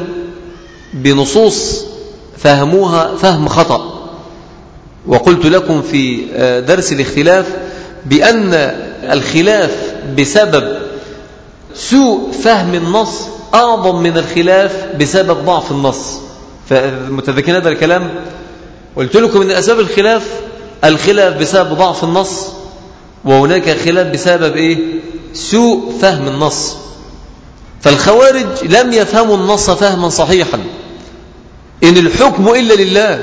S1: بنصوص فهموها فهم خطأ، وقلت لكم في درس الاختلاف بأن الخلاف بسبب سوء فهم النص أعظم من الخلاف بسبب ضعف النص. فمتذكرين هذا الكلام؟ قلت لكم أن أسباب الخلاف الخلاف بسبب ضعف النص، وهناك خلاف بسبب إيه؟ سوء فهم النص. فالخوارج لم يفهموا النص فهما صحيحا، إن الحكم إلا لله.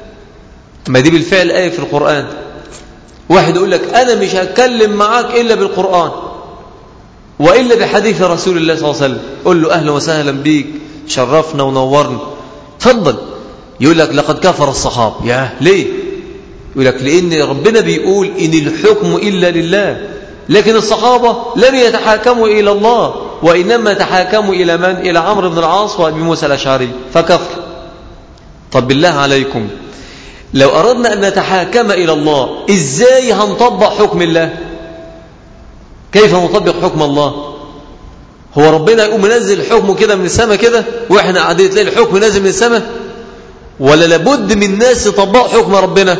S1: ما دي بالفعل آية في القرآن. واحد يقول لك أنا مش هتكلم معاك إلا بالقرآن وإلا بحديث رسول الله صلى الله عليه وسلم، قل له أهلا وسهلا بيك، شرفنا ونورنا، تفضل. يقول لك لقد كفر الصحابة. يا ليه؟ يقول لك لأن ربنا بيقول إن الحكم إلا لله، لكن الصحابة لم يتحاكموا إلى الله، وإنما تحاكموا إلى من؟ إلى عمرو بن العاص وأبي موسى الأشعري فكفر. طب بالله عليكم لو أردنا أن نتحاكم إلى الله إزاي هنطبق حكم الله؟ كيف نطبق حكم الله؟ هو ربنا يقوم منزل حكمه كده من السماء كده وإحنا قاعدين تلاقي الحكم نازل من السماء؟ ولا لابد من الناس يطبقوا حكم ربنا؟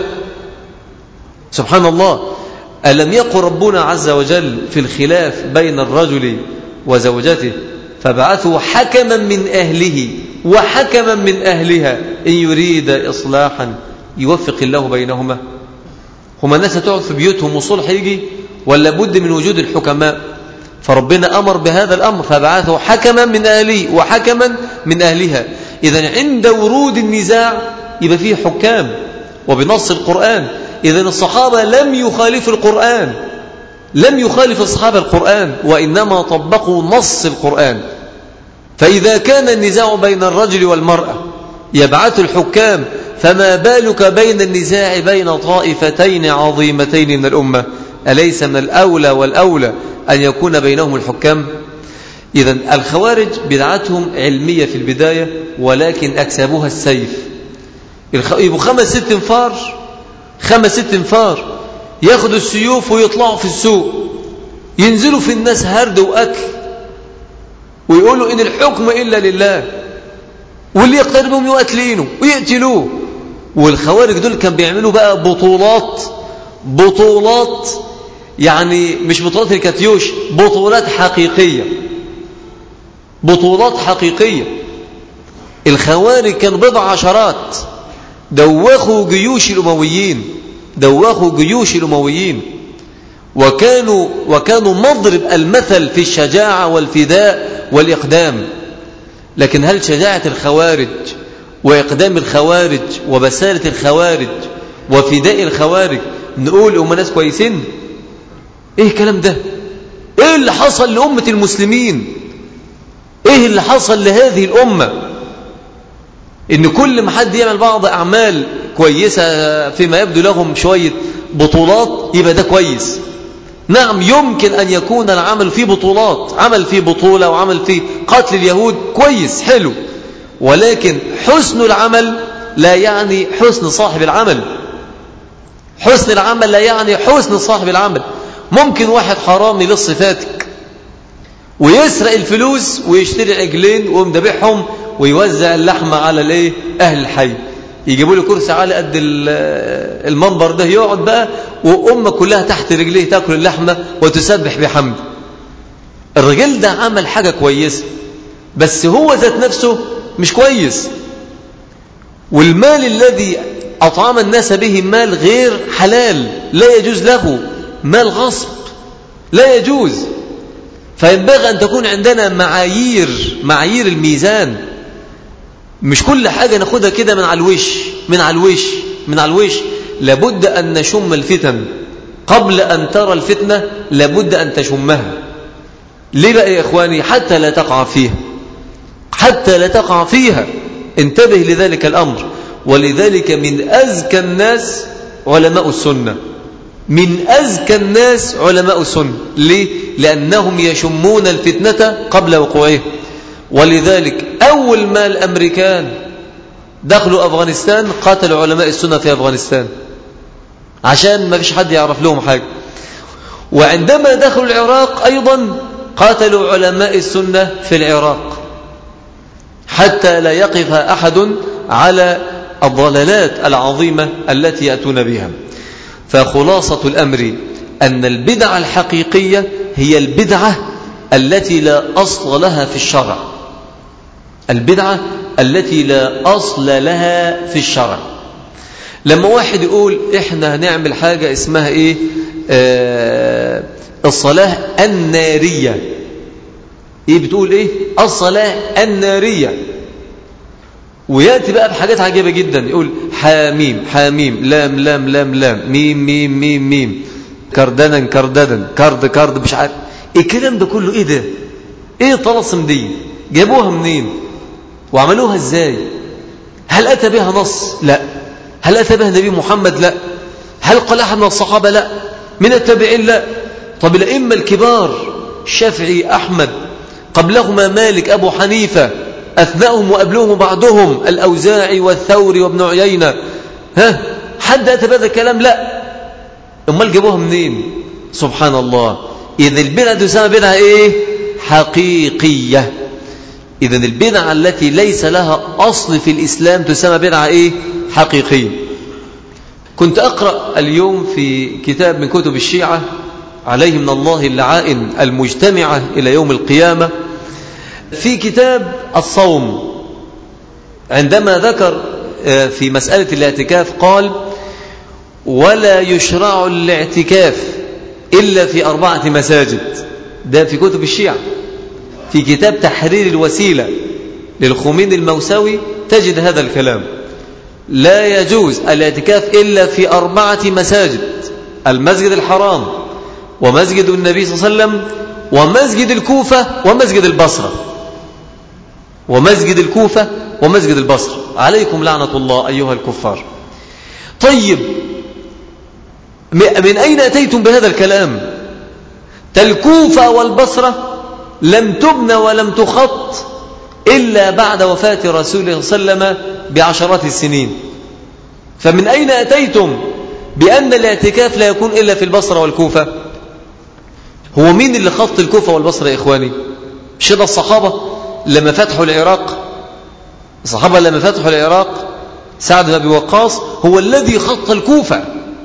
S1: سبحان الله. ألم يقل ربنا عز وجل في الخلاف بين الرجل وزوجته فبعثوا حكما من أهله وحكما من أهلها إن يريد إصلاحا يوفق الله بينهما؟ هما الناس هتقعد في بيوتهم وصلح يجي؟ ولا بد من وجود الحكماء؟ فربنا أمر بهذا الأمر فبعثوا حكما من أهله وحكما من أهلها. إذن عند ورود النزاع يبقى فيه حكام وبنص القرآن. إذن الصحابة لم يخالفوا القرآن، لم يخالف الصحابة القرآن، وإنما طبقوا نص القرآن. فإذا كان النزاع بين الرجل والمرأة يبعث الحكام، فما بالك بين النزاع بين طائفتين عظيمتين من الأمة؟ أليس من الأولى والأولى أن يكون بينهم الحكام؟ إذن الخوارج بدعتهم علمية في البداية، ولكن أكسبوها السيف. يبقوا خمس ست انفار، خمس ست انفار ياخدوا السيوف ويطلعوا في السوق، ينزلوا في الناس هرد وأكل، ويقولوا إن الحكم إلا لله، واللي يقتربهم يقتلينه ويقتلوه. والخوارج دول كان بيعملوا بقى بطولات، بطولات يعني مش بطولات الكاتيوش، بطولات حقيقية، بطولات حقيقية. الخوارج كان بضع عشرات دوخوا جيوش الأمويين، دوخوا جيوش الأمويين، وكانوا وكانوا مضرب المثل في الشجاعة والفداء والإقدام. لكن هل شجاعة الخوارج وإقدام الخوارج وبسالة الخوارج وفداء الخوارج نقول هم ناس كويسين؟ إيه الكلام ده؟ إيه اللي حصل لأمة المسلمين؟ إيه اللي حصل لهذه الأمة؟ إن كل ما حد يعمل بعض أعمال كويسة فيما يبدو لهم شوية بطولات يبقى ده كويس. نعم يمكن أن يكون العمل فيه بطولات، عمل فيه بطولة وعمل فيه قتل اليهود كويس حلو، ولكن حسن العمل لا يعني حسن صاحب العمل، حسن العمل لا يعني حسن صاحب العمل. ممكن واحد حرامي للصفاتك ويسرق الفلوس ويشتري عجلين ويمدبحهم ويوزع اللحمة على الايه أهل الحي، يجيبوا له كرسي على قد المنبر ده يقعد بقى وأمة كلها تحت رجليه تاكل اللحمة وتسبح بحمد. الرجل ده عمل حاجة كويسة بس هو ذات نفسه مش كويس، والمال الذي أطعم الناس به مال غير حلال لا يجوز له، مال غصب لا يجوز. فينبغي أن تكون عندنا معايير، معايير الميزان، مش كل حاجة ناخدها كده من على الوش من على الوش من على الوش. لابد أن نشم الفتن قبل أن ترى الفتنة، لابد أن تشمها. ليه بقى يا إخواني؟ حتى لا تقع فيها، حتى لا تقع فيها. انتبه لذلك الأمر. ولذلك من أزكى الناس علماء السنة، من أزكى الناس علماء السنة. ليه؟ لأنهم يشمون الفتنة قبل وقوعها. ولذلك أول ما الأمريكان دخلوا أفغانستان قاتلوا علماء السنة في أفغانستان عشان ما فيش حد يعرف لهم حاجة. وعندما دخلوا العراق أيضا قاتلوا علماء السنة في العراق حتى لا يقف أحد على الضلالات العظيمة التي يأتون بها. فخلاصة الأمر أن البدعة الحقيقية هي البدعة التي لا أصل لها في الشرع. البدعة التي لا أصل لها في الشرع. لما واحد يقول إحنا هنعمل حاجة اسمها إيه آه الصلاة النارية. إيه بتقول إيه الصلاة النارية، ويأتي بقى بحاجات عجيبة جدا. يقول حاميم حاميم لام لام لام لام ميم ميم ميم ميم كردنا كرددا كرد كرد مش عارف إيه الكلام ده كله. إيه ده؟ إيه طلسم دي؟ جابوها منين وعملوها إزاي؟ هل أتى بها نص؟ لا. هل أتى بها النبي محمد؟ لا. هل قال أحد من الصحابة؟ لا. من التابعين؟ لا. طب الأئمة الكبار الشافعي أحمد، قبلهما مالك أبو حنيفة، أثناءهم وقبلهم بعضهم الأوزاعي والثوري وابن عيينة، ها حد أتى بهذا الكلام؟ لا. أمال جابوها منين؟ سبحان الله. إذا البدعة تسمى بدعة إيه؟ حقيقية. إذا البدعة التي ليس لها أصل في الإسلام تسمى بدعة إيه؟ حقيقية. كنت أقرأ اليوم في كتاب من كتب الشيعة عليه من الله اللعائن المجتمعة إلى يوم القيامة، في كتاب الصوم، عندما ذكر في مسألة الاعتكاف قال ولا يشرع الاعتكاف إلا في أربعة مساجد. ده في كتب الشيعة. في كتاب تحرير الوسيلة للخميني الموسوي تجد هذا الكلام. لا يجوز الاعتكاف إلا في أربعة مساجد: المسجد الحرام، ومسجد النبي صلى الله عليه وسلم، ومسجد الكوفة، ومسجد البصرة. ومسجد الكوفة ومسجد البصرة. عليكم لعنة الله أيها الكفار. طيب من أين أتيتم بهذا الكلام؟ الكوفة والبصرة لم تبنى ولم تخط إلا بعد وفاة رسول الله صلى الله عليه وسلم بعشرات السنين. فمن أين أتيتم بأن الاعتكاف لا يكون إلا في البصرة والكوفة؟ هو مين اللي خط الكوفة والبصرة يا إخواني؟ مش ده الصحابة لما فتحوا العراق؟ الصحابة لما فتحوا العراق سعد بن أبي وقاص هو الذي خط الكوفة.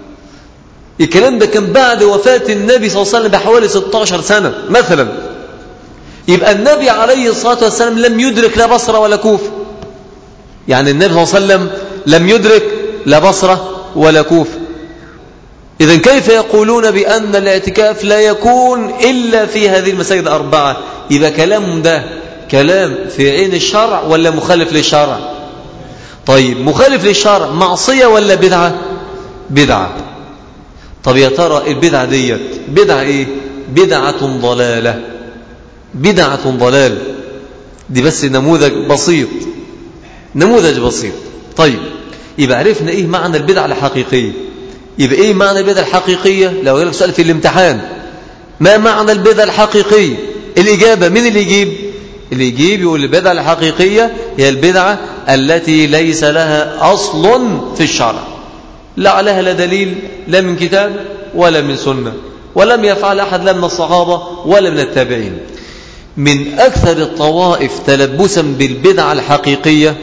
S1: الكلام ده كان بعد وفاة النبي صلى الله عليه وسلم بحوالي ستة عشر سنة مثلا. يبقى النبي عليه الصلاة والسلام لم يدرك لا بصرة ولا كوفة. يعني النبي صلى الله عليه وسلم لم يدرك لا بصرة ولا كوفة. إذن كيف يقولون بأن الاعتكاف لا يكون إلا في هذه المساجد الأربعة؟ يبقى كلام ده كلام في عين الشرع ولا مخالف للشرع؟ طيب مخالف للشرع معصية ولا بدعة؟ بدعة. طب يا ترى البدعة ديت بدعة إيه؟ بدعة ضلالة. بدعة ضلال. دي بس نموذج بسيط، نموذج بسيط. طيب يبقى عرفنا إيه معنى البدعة الحقيقية. يبقى إيه معنى البدعة الحقيقية؟ لو جالك سؤال في الامتحان ما معنى البدعة الحقيقية؟ الإجابة مين اللي يجيب؟ اللي يجيب يقول البدعة الحقيقية هي البدعة التي ليس لها أصل في الشرع، لا عليها لا دليل لا من كتاب ولا من سنة، ولم يفعل أحد لا من الصحابة ولا من التابعين. من أكثر الطوائف تلبسا بالبدعة الحقيقية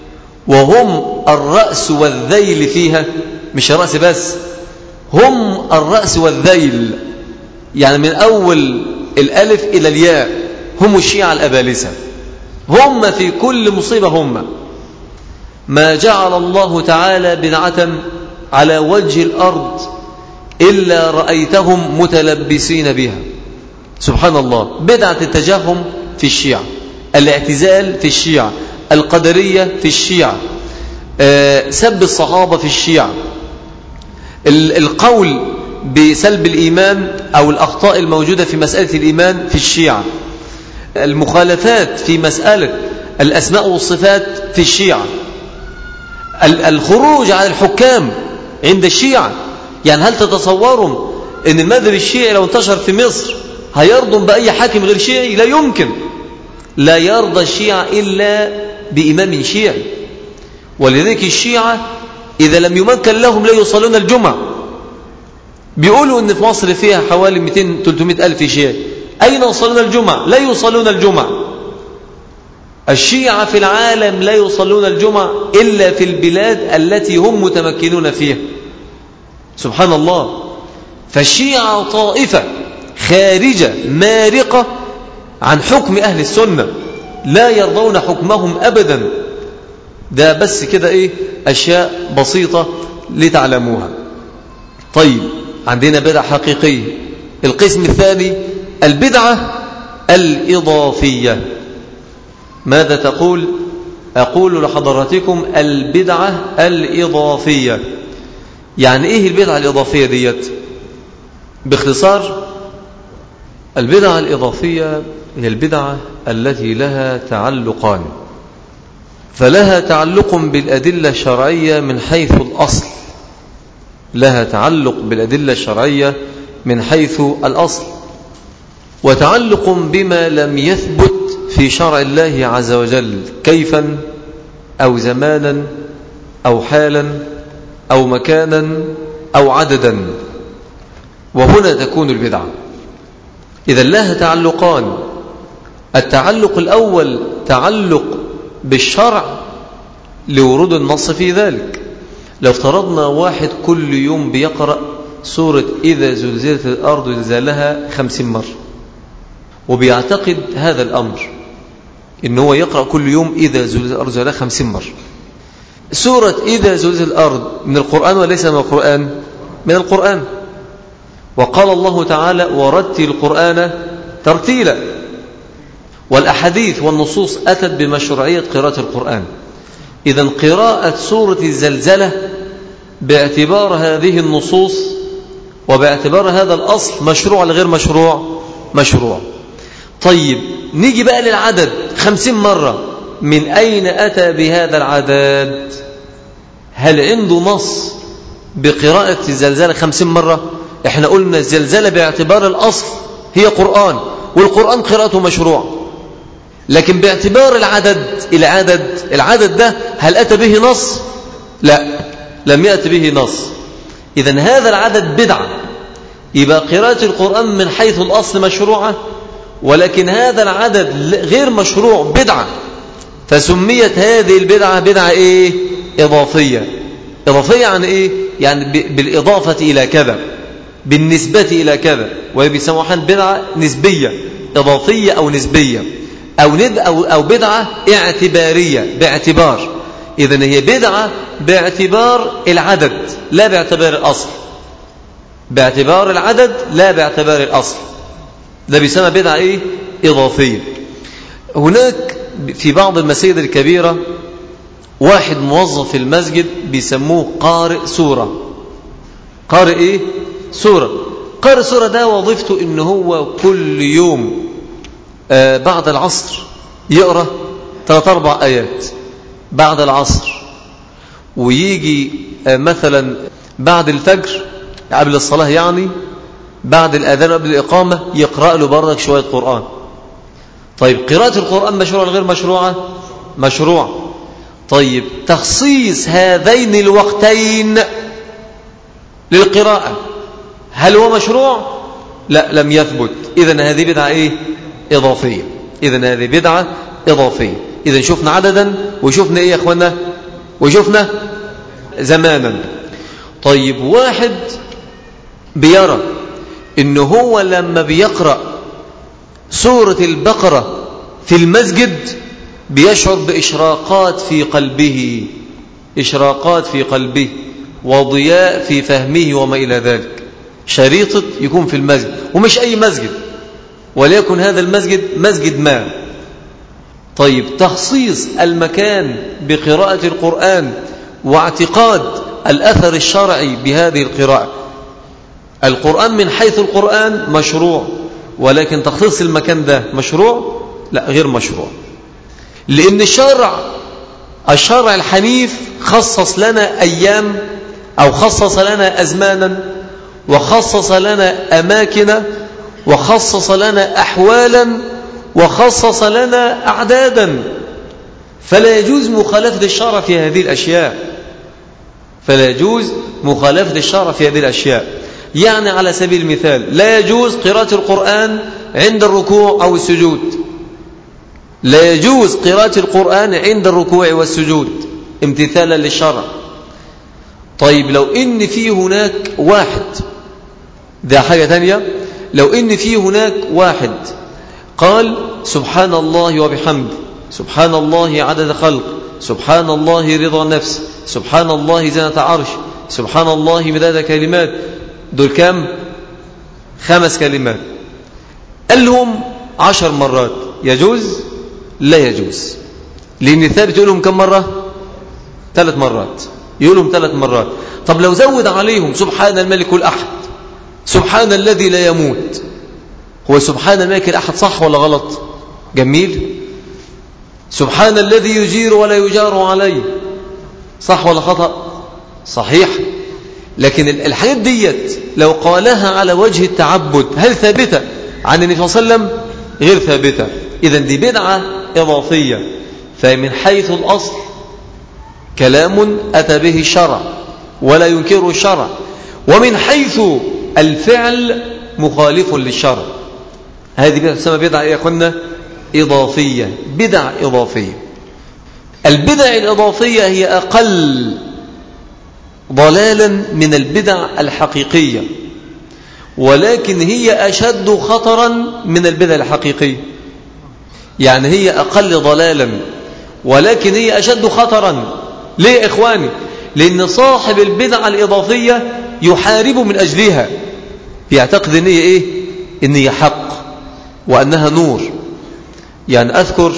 S1: وهم الرأس والذيل فيها، مش الرأس بس، هم الرأس والذيل، يعني من أول الألف إلى الياء، هم الشيعة الأبالسة. هم في كل مصيبة هم. ما جعل الله تعالى بدعة على وجه الأرض إلا رأيتهم متلبسين بها. سبحان الله. بدعة التجهم في الشيعة، الاعتزال في الشيعة، القدرية في الشيعة، أه سب الصحابة في الشيعة، القول بسلب الإيمان أو الأخطاء الموجودة في مسألة الإيمان في الشيعة، المخالفات في مسألة الأسماء والصفات في الشيعة، الخروج على الحكام عند الشيعة، يعني هل تتصوروا أن المذهب الشيعي لو انتشر في مصر هيرضم بأي حاكم غير شيعي؟ لا يمكن. لا يرضى الشيعة إلا بإمام شيعي. ولذلك الشيعة إذا لم يمكن لهم لا يصلون الجمعة. بيقولوا أن في مصر فيها حوالي مئتين ثلاثمائة ألف شيعي، أين يصلون الجمعة؟ لا يصلون الجمعة. الشيعة في العالم لا يصلون الجمعة إلا في البلاد التي هم متمكنون فيها. سبحان الله. فالشيعة طائفة خارجة مارقة عن حكم أهل السنة، لا يرضون حكمهم أبدا. ده بس كده إيه أشياء بسيطة لتعلموها. طيب عندنا بدعة حقيقية. القسم الثاني البدعة الإضافية. ماذا تقول؟ أقول لحضراتكم البدعة الإضافية. يعني إيه البدعة الإضافية ديت؟ باختصار البدعة الإضافية هي البدعة التي لها تعلقان، فلها تعلق بالأدلة الشرعية من حيث الأصل، لها تعلق بالأدلة الشرعية من حيث الأصل، وتعلق بما لم يثبت في شرع الله عز وجل كيفا أو زمانا أو حالا أو مكانا أو عددا، وهنا تكون البدعة. إذا لها تعلقان. التعلق الأول تعلق بالشرع لورود النص في ذلك. لو افترضنا واحد كل يوم بيقرأ سورة إذا زلزلت الأرض زلزالها خمسين مرة، وبيعتقد هذا الأمر إن هو يقرأ كل يوم إذا زلزلت الأرض زلزالها خمسين مرة. سورة إذا زلزلت الأرض من القرآن وليس من القرآن؟ من القرآن. وقال الله تعالى ورتل القرآن ترتيلا. والأحاديث والنصوص أتت بمشروعية قراءة القرآن. إذن قراءة سورة الزلزلة باعتبار هذه النصوص وباعتبار هذا الأصل مشروع لغير مشروع؟ مشروع. طيب نيجي بقى للعدد خمسين مرة. من أين أتى بهذا العدد؟ هل عنده نص بقراءة الزلزلة خمسين مرة؟ احنا قلنا الزلزلة باعتبار الأصل هي قرآن، والقرآن قراءته مشروع. لكن باعتبار العدد العدد العدد ده هل أتى به نص؟ لا، لم يأتي به نص. إذن هذا العدد بدعة. يبقى قراءة القرآن من حيث الأصل مشروعة، ولكن هذا العدد غير مشروع بدعة. فسميت هذه البدعة بدعة إيه؟ إضافية. إضافية عن إيه؟ يعني بالإضافة إلى كذا، بالنسبة إلى كذا. ويسموها بدعة نسبية، إضافية أو نسبية، أو ند أو أو بدعة اعتبارية باعتبار. إذن هي بدعة باعتبار العدد لا باعتبار الأصل. باعتبار العدد لا باعتبار الأصل. ده بيسمى بدعة إيه؟ إضافية. هناك في بعض المساجد الكبيرة واحد موظف في المسجد بيسموه قارئ سورة. قارئ إيه؟ سورة. قارئ سورة ده وظيفته إن هو كل يوم آه بعد العصر يقرأ ثلاث أربع آيات بعد العصر، ويجي آه مثلا بعد الفجر قبل الصلاة، يعني بعد الأذان قبل الإقامة يقرأ له برضك شوية قرآن. طيب قراءة القرآن مشروع غير مشروعة؟ مشروع. طيب تخصيص هذين الوقتين للقراءة هل هو مشروع؟ لا، لم يثبت. إذن هذه بدعة إيه؟ إضافية. إذن هذه بدعة إضافية. إذن شفنا عددا وشفنا إيه يا أخوانا؟ وشفنا زمانا. طيب واحد بيرى إنه هو لما بيقرأ سورة البقرة في المسجد بيشعر بإشراقات في قلبه، إشراقات في قلبه وضياء في فهمه وما إلى ذلك. شريطة يكون في المسجد، ومش أي مسجد، وليكن هذا المسجد مسجد ما. طيب تخصيص المكان بقراءة القرآن واعتقاد الأثر الشرعي بهذه القراءة. القرآن من حيث القرآن مشروع، ولكن تخصيص المكان ده مشروع؟ لا، غير مشروع. لأن الشرع الشرع الحنيف خصص لنا أيام أو خصص لنا أزمانا وخصص لنا أماكن وخصص لنا أحوالا وخصص لنا أعدادا، فلا يجوز مخالفة الشرع في هذه الأشياء فلا يجوز مخالفة الشرع في هذه الأشياء. يعني على سبيل المثال لا يجوز قراءة القرآن عند الركوع أو السجود، لا يجوز قراءة القرآن عند الركوع والسجود امتثالا للشرع. طيب لو إن في هناك واحد، ده حاجة تانية، لو إن في هناك واحد قال سبحان الله وبحمده، سبحان الله عدد خلق، سبحان الله رضا نفس، سبحان الله زنة عرش، سبحان الله مداد كلمات، دول كام؟ خمس كلمات، قال لهم عشر مرات، يجوز؟ لا يجوز، لأن ثابت يقولهم كم مرة؟ ثلاث مرات، يقولهم ثلاث مرات. طب لو زود عليهم سبحان الملك الأحد، سبحان الذي لا يموت، هو سبحان الملك الأحد صح ولا غلط؟ جميل. سبحان الذي يجير ولا يجار عليه، صح ولا خطأ؟ صحيح. لكن الحاجات ديت لو قالها على وجه التعبد هل ثابتة عن النبي صلى الله عليه وسلم؟ غير ثابتة. إذن دي بدعة إضافية، فمن حيث الأصل كلام أتى به الشرع ولا ينكره الشرع، ومن حيث الفعل مخالف للشرع. هذه بدعة تسمى بدعة يا أخوانا إضافية، بدعة إضافية. البدع الإضافية هي أقل ضلالا من البدع الحقيقية، ولكن هي أشد خطرا من البدع الحقيقية. يعني هي أقل ضلالا ولكن هي أشد خطرا. ليه يا إخواني؟ لأن صاحب البدع الإضافية يحارب من أجلها، بيعتقد أن هي إيه؟ أن هي حق وأنها نور. يعني أذكر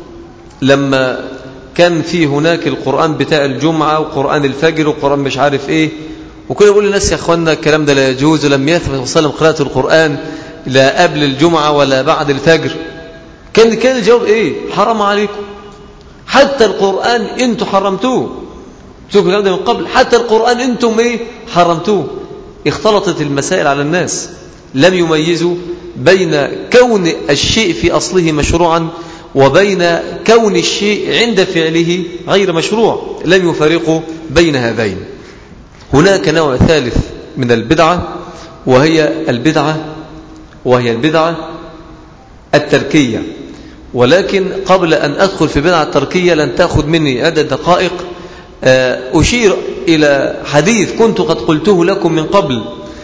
S1: لما كان في هناك القرآن بتاع الجمعة وقرآن الفجر وقرآن مش عارف إيه، وكنا نقول للناس يا أخوانا الكلام ده لا يجوز، ولم يثبت صلى الله عليه وسلم قراءة القرآن لا قبل الجمعة ولا بعد الفجر. كان كان الجواب إيه؟ حرام عليكم، حتى القرآن أنتم حرمتوه. شوفوا الكلام ده من قبل، حتى القرآن أنتم إيه؟ حرمتوه. اختلطت المسائل على الناس، لم يميزوا بين كون الشيء في أصله مشروعا وبين كون الشيء عند فعله غير مشروع، لم يفرقوا بين هذين. هناك نوع ثالث من البدعة وهي البدعة وهي البدعة التركية. ولكن قبل أن أدخل في بدعة التركية لن تأخذ مني عدة دقائق أشير إلى حديث كنت قد قلته لكم من قبل.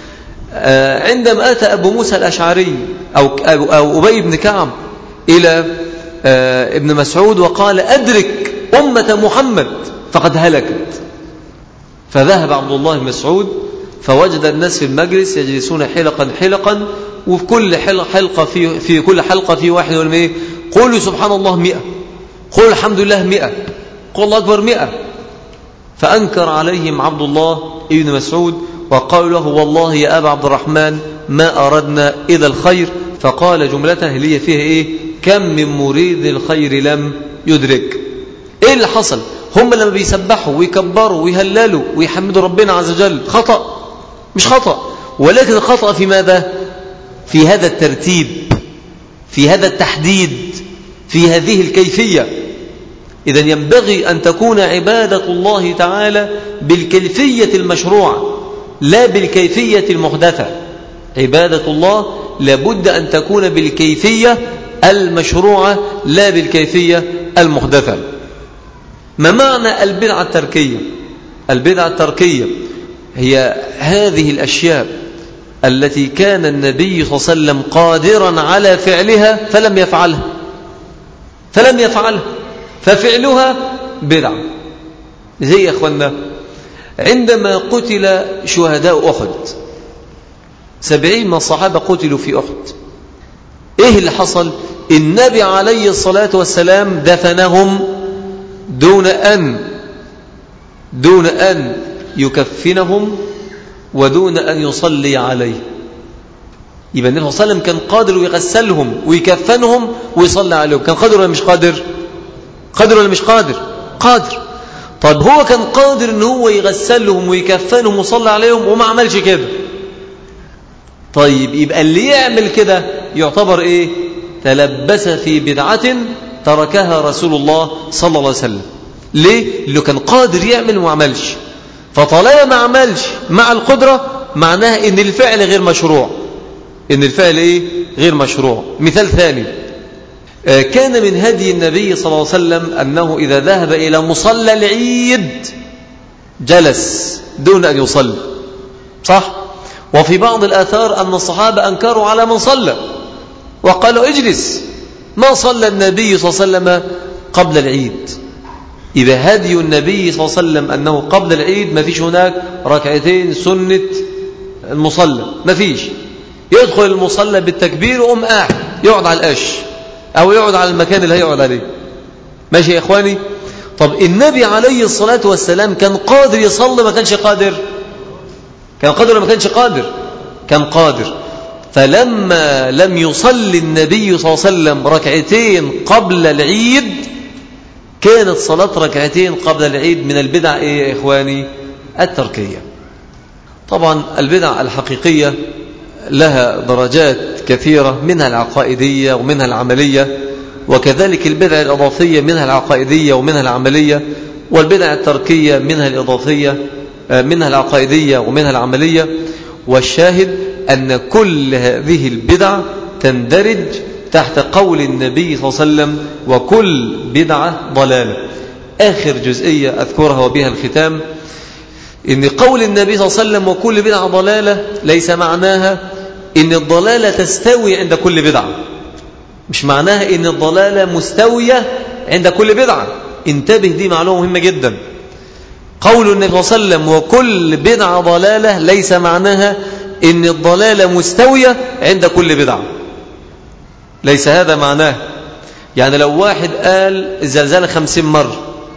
S1: عندما أتى أبو موسى الأشعري أو أو أبي بن كعب إلى ابن مسعود وقال أدرك أمة محمد فقد هلكت، فذهب عبد الله بن مسعود فوجد الناس في المجلس يجلسون حلقا حلقا، وفي كل حلقة في في كل حلقة في واحد يقول ايه؟ قولوا سبحان الله مئة، قولوا الحمد لله مئة، قولوا الله أكبر مئة. فأنكر عليهم عبد الله ابن مسعود وقالوا له والله يا أبا عبد الرحمن ما أردنا إلى الخير. فقال جملته اللي هي فيها إيه؟ كم من مريد الخير لم يدرك. إيه اللي حصل؟ هم لما بيسبحوا ويكبروا ويهللوا ويحمدوا ربنا عز وجل خطأ؟ مش خطأ، ولكن الخطأ في ماذا؟ في هذا الترتيب، في هذا التحديد، في هذه الكيفية. إذن ينبغي أن تكون عبادة الله تعالى بالكيفية المشروعة لا بالكيفية المحدثة. عبادة الله لابد أن تكون بالكيفية المشروعة لا بالكيفية المحدثة. ما معنى البدعة التركية؟ البدعة التركية هي هذه الأشياء التي كان النبي صلى الله عليه وسلم قادرا على فعلها فلم يفعلها فلم يفعلها ففعلها بدعة. زي يا أخوانا عندما قتل شهداء أحد، سبعين من الصحابة قتلوا في أحد، إيه اللي حصل؟ النبي عليه الصلاة والسلام دفنهم دون أن دون أن يكفنهم ودون أن يصلي عليه. يبقى النبي صلى الله عليه وسلم كان قادر يغسلهم ويكفنهم ويصلي عليهم، كان قادر ولا مش قادر؟ قادر ولا مش قادر؟ قادر. طيب هو كان قادر ان هو يغسلهم ويكفنهم ويصلي عليهم وما عملش كده. طيب يبقى اللي يعمل كده يعتبر ايه؟ تلبس في بدعة تركها رسول الله صلى الله عليه وسلم. ليه؟ لأنه كان قادر يعمل وما عملش. فطالما ما عملش مع القدرة معناها ان الفعل غير مشروع، ان الفعل ايه؟ غير مشروع. مثال ثاني، كان من هدي النبي صلى الله عليه وسلم أنه إذا ذهب إلى مصلى العيد جلس دون أن يصلي، صح؟ وفي بعض الآثار أن الصحابة أنكروا على من صلى وقالوا اجلس، ما صلى النبي صلى الله عليه وسلم قبل العيد. إذا هدي النبي صلى الله عليه وسلم أنه قبل العيد ما فيش هناك ركعتين سنة المصلى، ما فيش. يدخل المصلى بالتكبير وقوم قاعد يقعد على القش أو يقعد على المكان اللي هيقعد عليه. ماشي يا إخواني؟ طب النبي عليه الصلاة والسلام كان قادر يصلي ما كانش قادر؟ كان قادر ولا ما كانش قادر؟ كان قادر. فلما لم يصلي النبي صلى الله عليه وسلم ركعتين قبل العيد كانت صلاة ركعتين قبل العيد من البدع إيه يا إخواني؟ التركية. طبعا البدع الحقيقية لها درجات كثيرة، منها العقائدية ومنها العملية، وكذلك البدع الإضافية منها العقائدية ومنها العملية، والبدع التركية منها الإضافية منها العقائدية ومنها العملية. والشاهد أن كل هذه البدع تندرج تحت قول النبي صلى الله عليه وسلم وكل بدعة ضلالة. آخر جزئية أذكرها وبها الختام، إن قول النبي صلى الله عليه وسلم وكل بدعة ضلالة ليس معناها إن الضلالة تستوي عند كل بدعة، مش معناها إن الضلالة مستوية عند كل بدعة. انتبه، دي معلومة مهمة جدا. قول النبي صلى الله عليه وسلم وكل بدعة ضلالة ليس معناها إن الضلالة مستوية عند كل بدعة، ليس هذا معناه. يعني لو واحد قال الزلزال خمسين مرة،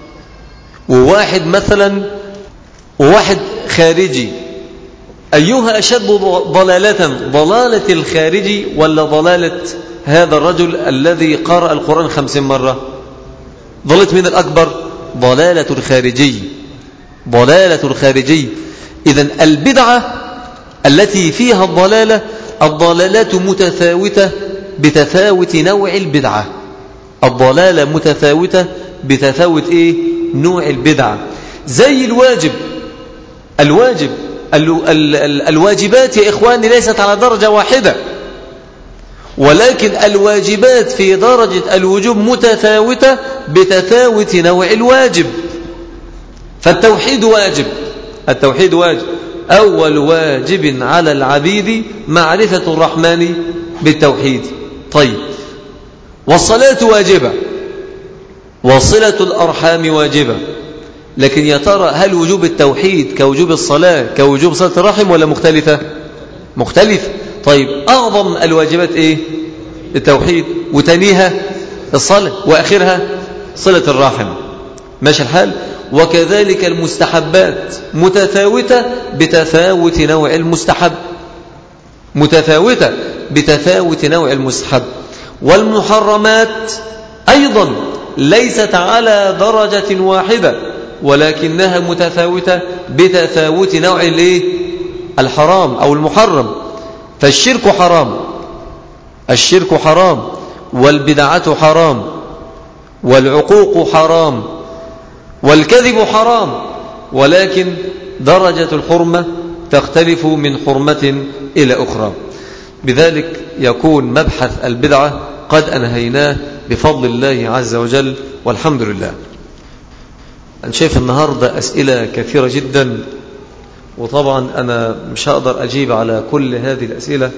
S1: وواحد مثلا وواحد خارجي، أيها أشد ضلالة، ضلالة الخارجي ولا ضلالة هذا الرجل الذي قرأ القرآن خمسين مرة؟ ضلالة من الأكبر؟ ضلالة الخارجي، ضلالة الخارجي. إذن البدعة التي فيها الضلالة، الضلالات متفاوتة بتفاوت نوع البدعة. الضلالة متفاوتة بتفاوت إيه؟ نوع البدعة. زي الواجب، الواجب ال ال ال الواجبات يا إخواني ليست على درجة واحدة، ولكن الواجبات في درجة الوجوب متفاوتة بتفاوت نوع الواجب. فالتوحيد واجب، التوحيد واجب، أول واجب على العبيد معرفة الرحمن بالتوحيد. طيب، والصلاة واجبة، وصلة الأرحام واجبة، لكن يا ترى هل وجوب التوحيد كوجوب الصلاة كوجوب صلة الرحم ولا مختلفة؟ مختلفة. طيب، أعظم الواجبات إيه؟ التوحيد، وتنيها الصلاة، وآخرها صلة الرحم. ماشي الحال؟ وكذلك المستحبات متفاوتة بتفاوت نوع المستحب، متفاوتة بتفاوت نوع المستحب. والمحرمات أيضا ليست على درجة واحدة، ولكنها متفاوتة بتفاوت نوع الايه؟ الحرام أو المحرم. فالشرك حرام، الشرك حرام، والبدعة حرام، والعقوق حرام، والكذب حرام، ولكن درجة الحرمة تختلف من حرمة إلى أخرى. بذلك يكون مبحث البدعة قد أنهيناه بفضل الله عز وجل، والحمد لله. أنا شايف النهاردة أسئلة كثيرة جدا، وطبعا أنا مش هقدر أجيب على كل هذه الأسئلة،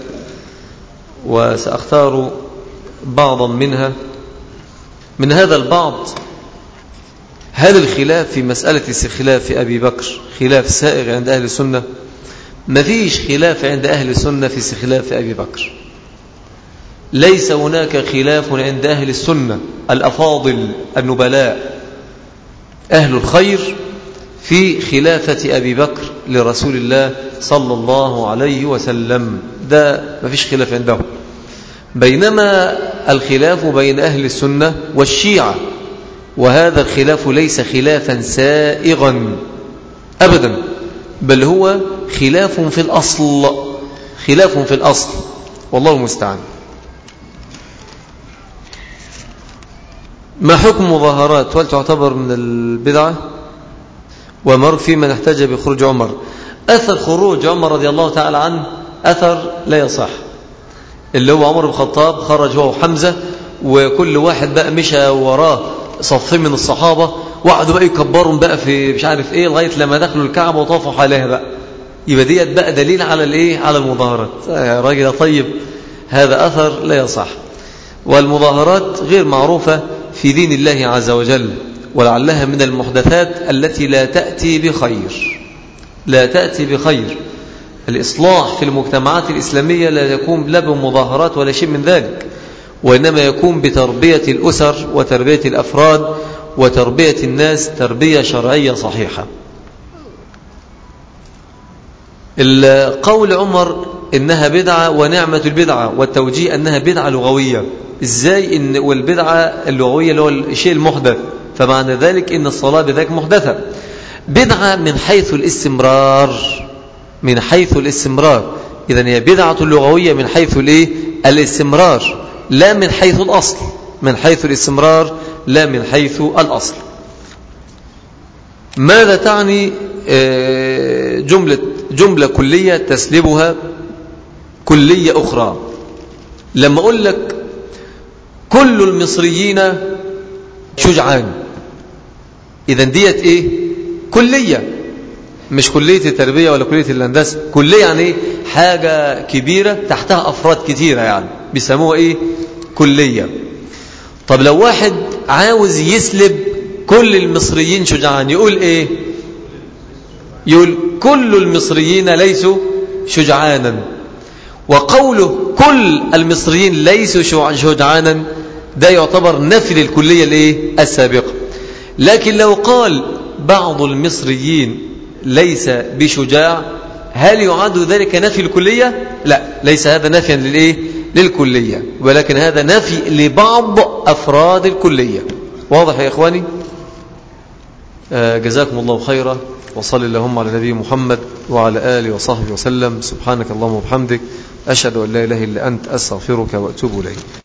S1: وسأختار بعضا منها. من هذا البعض: هل الخلاف في مسألة استخلاف في أبي بكر خلاف سائغ عند أهل السنة؟ ما فيش خلاف عند أهل السنة في استخلاف في أبي بكر، ليس هناك خلاف عند أهل السنة الأفاضل النبلاء أهل الخير في خلافة أبي بكر لرسول الله صلى الله عليه وسلم، ده ما فيش خلاف عندهم. بينما الخلاف بين أهل السنة والشيعة، وهذا الخلاف ليس خلافا سائغا أبدا، بل هو خلاف في الأصل، خلاف في الأصل، والله المستعان. ما حكم مظاهرات؟ هل تعتبر من البدعة؟ ومر في من احتج بخروج عمر. أثر خروج عمر رضي الله تعالى عنه أثر لا يصح، اللي هو عمر بن الخطاب خرج هو وحمزة، وكل واحد بقى مشى وراه صفين من الصحابة، وقعدوا بقى يكبرهم بقى في مش عارف ايه لغاية لما دخلوا الكعبة وطافوا عليها بقى. يبقى ديت بقى دليل على الايه، على المظاهرات. يا راجل طيب، هذا أثر لا يصح. والمظاهرات غير معروفة في دين الله عز وجل، ولعلها من المحدثات التي لا تأتي بخير، لا تأتي بخير. الإصلاح في المجتمعات الإسلامية لا يكون لا بمظاهرات ولا شيء من ذلك، وإنما يكون بتربية الأسر وتربية الأفراد وتربية الناس تربية شرعية صحيحة. القول عمر إنها بدعة ونعمة البدعة، والتوجيه أنها بدعة لغوية. إزاي؟ إن والبدعة اللغوية اللي هو الشيء المحدث، فمعنى ذلك إن الصلاة بذلك محدثة. بدعة من حيث الاستمرار، من حيث الاستمرار. إذن هي بدعة لغوية من حيث الإيه؟ الاستمرار، لا من حيث الأصل، من حيث الاستمرار لا من حيث الأصل. ماذا تعني جملة جملة كلية تسلبها كلية أخرى؟ لما أقول لك كل المصريين شجعان، إذن ديت إيه؟ كلية، مش كلية التربية ولا كلية الهندسة. كلية يعني إيه؟ حاجة كبيرة تحتها أفراد كتيرة، يعني بيسموها إيه؟ كلية. طب لو واحد عاوز يسلب كل المصريين شجعان يقول إيه؟ يقول كل المصريين ليسوا شجعانا. وقوله كل المصريين ليسوا شجعانا ده يعتبر نفي للكلية الإيه؟ السابقة. لكن لو قال بعض المصريين ليس بشجاع، هل يعد ذلك نفي الكلية؟ لا، ليس هذا نفيا للإيه؟ للكلية، ولكن هذا نفي لبعض أفراد الكلية. واضح يا إخواني؟ آه جزاكم الله خيرا، وصل اللهم على نبي محمد وعلى آله وصحبه وسلم. سبحانك اللهم وبحمدك، أشهد أن لا إله إلا أنت، أستغفرك وأتوب إليك.